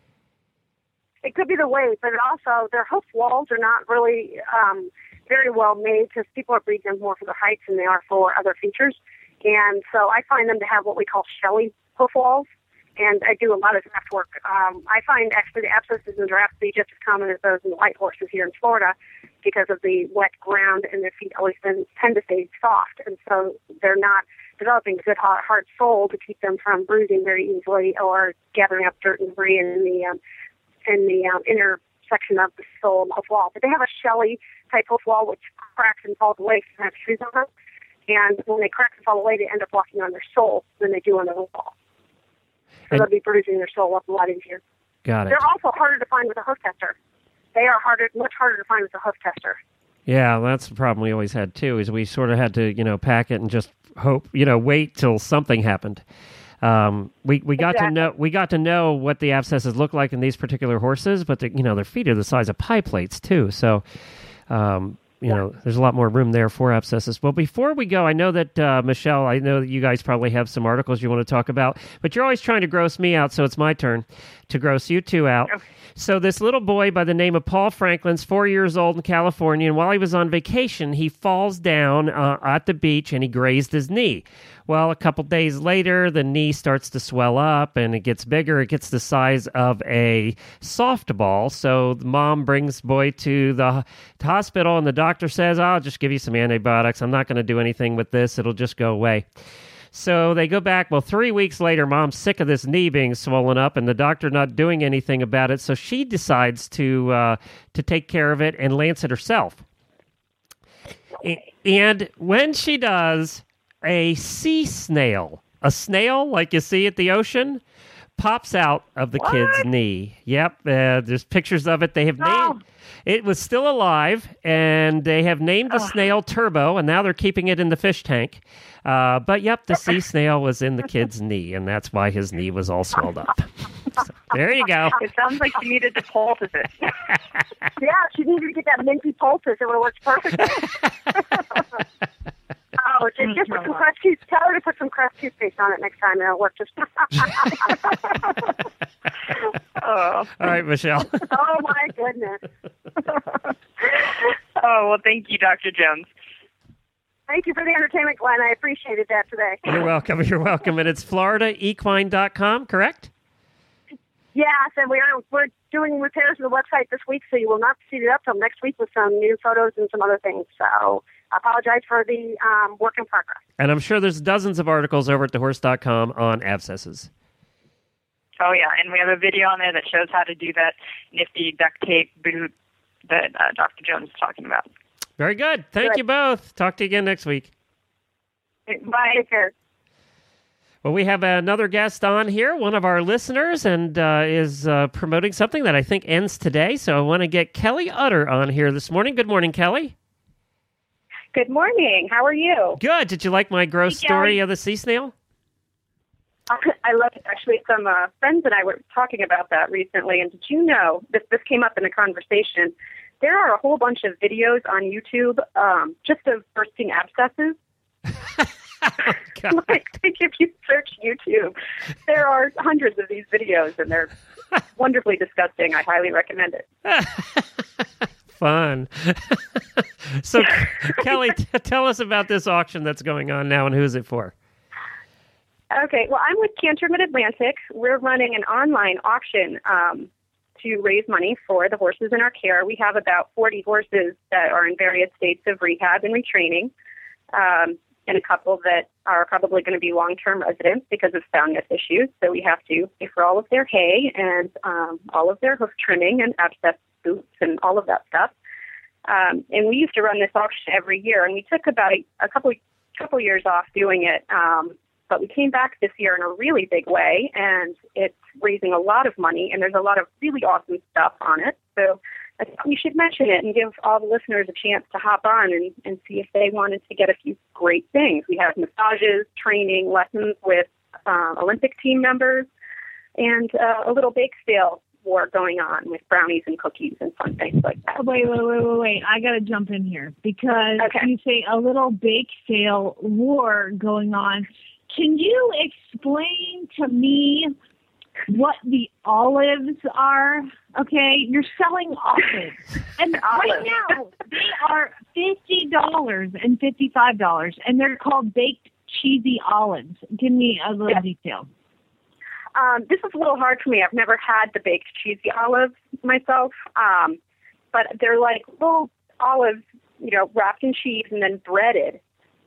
It could be the weight, but also their hoof walls are not really very well made because people are breeding them more for their heights than they are for other features. And so I find them to have what we call shelly hoof walls, and I do a lot of draft work. I find actually the abscesses in draft to be just as common as those in the white horses here in Florida because of the wet ground, and their feet always tend to stay soft, and so they're not developing a good hard sole to keep them from bruising very easily or gathering up dirt and debris in the inner section of the sole and hoof wall. But they have a shelly type hoof wall which cracks and falls away and have shoes on them. And when they crack and fall away, they end up walking on their sole than they do on the hoof wall. So they'll be bruising their sole up a lot easier. Got it. They're also harder to find with a hoof tester. They are much harder to find with a hoof tester. Yeah, that's the problem we always had too. Is we sort of had to pack it and just hope wait till something happened. We got to know what the abscesses look like in these particular horses, but their feet are the size of pie plates too. So. There's a lot more room there for abscesses. Well, before we go, I know that, Michelle, I know that you guys probably have some articles you want to talk about, but you're always trying to gross me out, so it's my turn to gross you two out. Okay. So this little boy by the name of Paul Franklin's 4 years old in California, and while he was on vacation, he falls down at the beach and he grazed his knee. Well, a couple days later, the knee starts to swell up and it gets bigger. It gets the size of a softball. So the mom brings boy to the hospital and the doctor says, I'll just give you some antibiotics. I'm not going to do anything with this. It'll just go away. So they go back. Well, 3 weeks later, mom's sick of this knee being swollen up and the doctor not doing anything about it. So she decides to take care of it and lance it herself. And when she does, a sea snail, a snail like you see at the ocean, pops out of the kid's knee. Yep, there's pictures of it. They have named it was still alive, and they have named the snail Turbo, and now they're keeping it in the fish tank. But yep, the sea snail was in the kid's knee, and that's why his knee was all swelled up. So, there you go. It sounds like she needed to poultice it. Yeah, she needed to get that minty poultice. It would have worked perfectly. Oh, just put some Crest toothpaste. Tell her to put some Crest toothpaste on it next time, and it'll work just. All right, Michelle. Oh my goodness. Oh well, thank you, Dr. Jones. Thank you for the entertainment, Glenn. I appreciated that today. You're welcome. You're welcome. And it's FloridaEquine.com, correct? Yes, and we're doing repairs to the website this week, so you will not see it up till next week with some new photos and some other things. So I apologize for the work in progress. And I'm sure there's dozens of articles over at thehorse.com on abscesses. Oh, yeah, and we have a video on there that shows how to do that nifty duct tape boot that Dr. Jones is talking about. Very good. Thank you both. Talk to you again next week. Bye. Take care. Well, we have another guest on here, one of our listeners, and is promoting something that I think ends today. So I want to get Kelly Utter on here this morning. Good morning, Kelly. Good morning. How are you? Good. Did you like my gross story of the sea snail? I love it. Actually, some friends and I were talking about that recently. And did you know, this came up in a conversation, there are a whole bunch of videos on YouTube just of bursting abscesses. Like, if you search YouTube, there are hundreds of these videos, and they're wonderfully disgusting. I highly recommend it. Fun. So, Kelly, tell us about this auction that's going on now, and who's it for? Okay, well, I'm with Cantor Mid-Atlantic. We're running an online auction to raise money for the horses in our care. We have about 40 horses that are in various states of rehab and retraining, and a couple that are probably going to be long-term residents because of soundness issues. So we have to pay for all of their hay and all of their hoof trimming and abscess boots and all of that stuff. And we used to run this auction every year, and we took about a couple years off doing it. But we came back this year in a really big way, and it's raising a lot of money, and there's a lot of really awesome stuff on it. So I thought we should mention it and give all the listeners a chance to hop on and see if they wanted to get a few great things. We have massages, training, lessons with Olympic team members, and a little bake sale war going on with brownies and cookies and fun things like that. Wait. I got to jump in here because you say a little bake sale war going on. Can you explain to me what the olives are? Okay, you're selling olives. And right now, they are $50 and $55, and they're called baked cheesy olives. Give me a little detail. This is a little hard for me. I've never had the baked cheesy olives myself, but they're like little olives, wrapped in cheese and then breaded.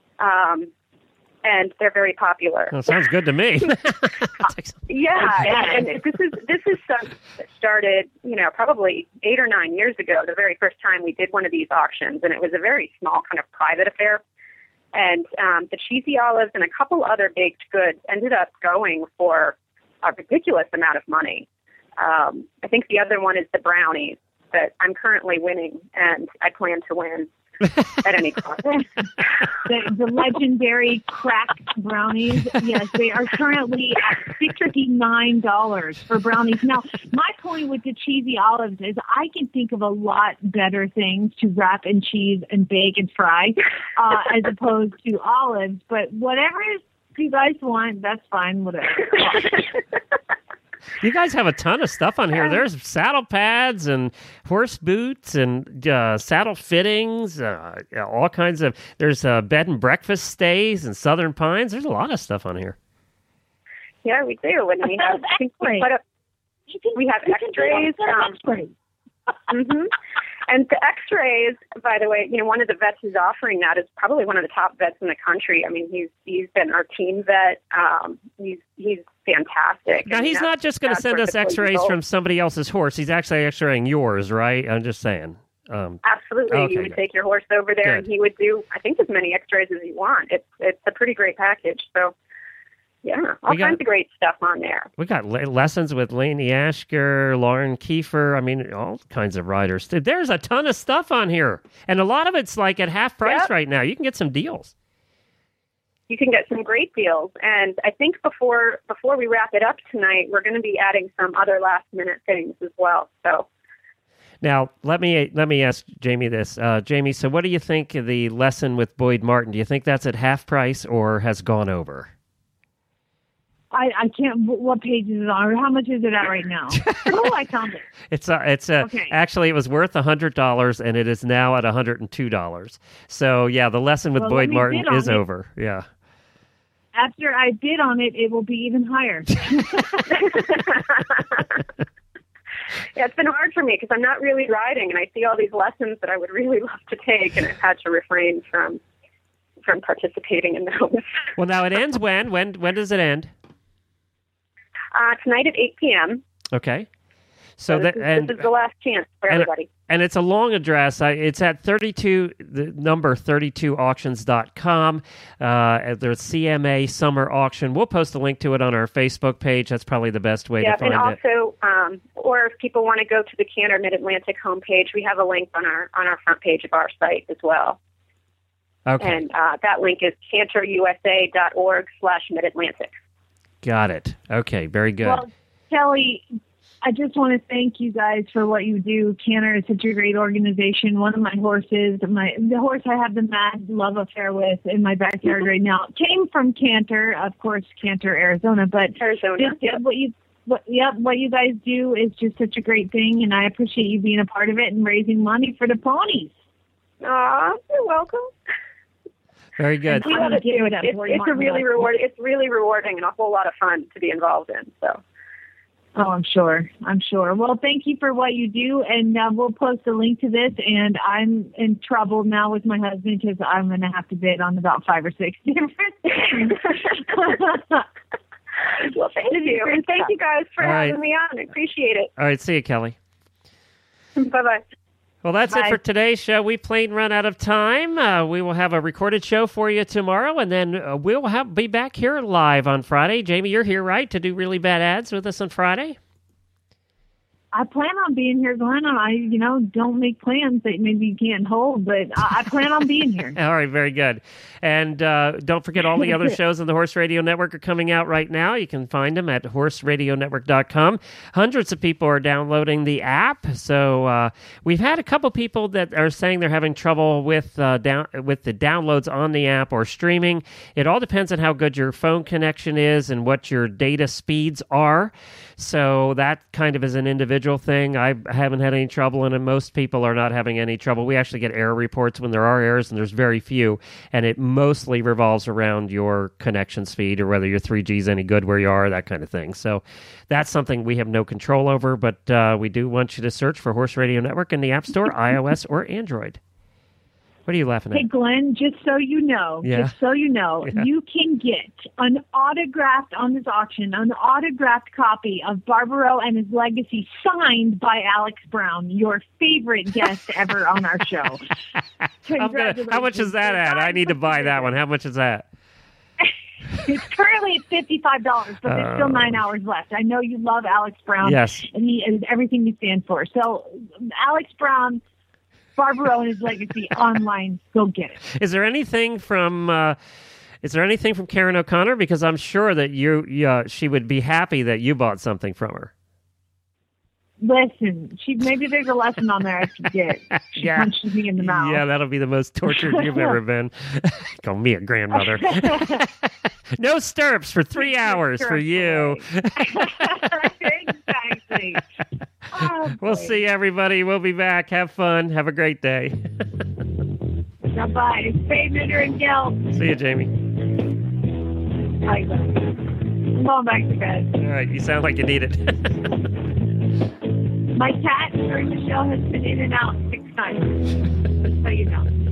And they're very popular. Well, sounds good to me. Yeah, and this is something that started, probably 8 or 9 years ago, the very first time we did one of these auctions, and it was a very small kind of private affair. And the cheesy olives and a couple other baked goods ended up going for a ridiculous amount of money. I think the other one is the brownies that I'm currently winning, and I plan to win at any cost. The legendary cracked brownies, yes, they are currently at $69 for brownies. Now, my point with the cheesy olives is I can think of a lot better things to wrap in cheese and bake and fry as opposed to olives, but whatever you guys want, that's fine, whatever. You guys have a ton of stuff on here. There's saddle pads and horse boots and saddle fittings, all kinds of... There's bed and breakfast stays and Southern Pines. There's a lot of stuff on here. Yeah, we do. And we have X-rays. Mm-hmm. And the X-rays, by the way, one of the vets who's offering that is probably one of the top vets in the country. I mean, he's been our team vet. He's fantastic. Now, he's not just going to send us X-rays from somebody else's horse. He's actually X-raying yours, right? I'm just saying. Absolutely. Okay, you would take your horse over there, and he would do, I think, as many X-rays as you want. It's a pretty great package. So, yeah, all kinds of great stuff on there. We got lessons with Lainey Ashker, Lauren Kiefer. I mean, all kinds of riders. There's a ton of stuff on here. And a lot of it's like at half price right now. You can get some deals. You can get some great deals. And I think before we wrap it up tonight, we're going to be adding some other last-minute things as well. So. Now, let me ask Jamie this. Jamie, so what do you think of the lesson with Boyd Martin? Do you think that's at half price or has gone over? I can't. What page is it on? Or how much is it at right now? I found it. It's actually it was worth $100 and it is now at $102. So yeah, the lesson with Boyd Martin is over. Yeah. After I bid on it, it will be even higher. Yeah, it's been hard for me because I'm not really riding, and I see all these lessons that I would really love to take, and I've had to refrain from participating in those. Well, now it ends when? When does it end? Tonight at 8 p.m. Okay. So this is the last chance for everybody. And it's a long address. It's at 32auctions.com. There's CMA Summer Auction. We'll post a link to it on our Facebook page. That's probably the best way to find it. And also, or if people want to go to the Cantor Mid-Atlantic homepage, we have a link on our front page of our site as well. Okay. And that link is cantorusa.org/Mid-Atlantic. Got it. Okay, very good. Well, Kelly, I just want to thank you guys for what you do. Canter is such a great organization. One of my horses, the horse I have the mad love affair with in my backyard right now, came from Canter, of course, Canter, Arizona. But Arizona. What you guys do is just such a great thing, and I appreciate you being a part of it and raising money for the ponies. Aw, you're welcome. Very good. We love it too. It's really rewarding and a whole lot of fun to be involved in. So. Oh, I'm sure. Well, thank you for what you do, and we'll post a link to this. And I'm in trouble now with my husband because I'm going to have to bid on about 5 or 6 different things. Well, thank you. And thank you guys for having me on. I appreciate it. All right. See you, Kelly. Bye-bye. Well, that's it for today's show. We plain run out of time. We will have a recorded show for you tomorrow, and then we'll be back here live on Friday. Jamie, you're here, right, to do really bad ads with us on Friday? I plan on being here, Glenn. I don't make plans that maybe you can't hold, but I plan on being here. All right, very good. And don't forget, all the other shows on the Horse Radio Network are coming out right now. You can find them at horseradionetwork.com. Hundreds of people are downloading the app. So we've had a couple people that are saying they're having trouble with the downloads on the app or streaming. It all depends on how good your phone connection is and what your data speeds are. So that kind of is an individual thing. I haven't had any trouble, and most people are not having any trouble. We actually get error reports when there are errors, and there's very few, and it mostly revolves around your connection speed or whether your 3G is any good where you are, that kind of thing. So that's something we have no control over, but we do want you to search for Horse Radio Network in the App Store, iOS or Android. What are you laughing at? Hey, Glenn, just so you know, you can get an autographed copy of Barbaro and His Legacy signed by Alex Brown, your favorite guest ever on our show. How much is that at? I need to buy that one. How much is that? It's currently at $55, but there's still 9 hours left. I know you love Alex Brown. Yes. And he is everything you stand for. So, Alex Brown, Barbaro and His Legacy online. Go get it. Is there anything from Karen O'Connor? Because I'm sure that she would be happy that you bought something from her. Listen, maybe there's a lesson on there I should get. She punches me in the mouth. Yeah, that'll be the most tortured you've ever been. Call me a grandmother. No stirrups for 3 hours for you. Exactly. We'll see everybody. We'll be back. Have fun. Have a great day. Bye-bye. Spay, neuter, and gel. See you, Jamie. Bye. I'm going back to bed. All right. You sound like you need it. My cat during the show has been in and out 6 times. Just so you know.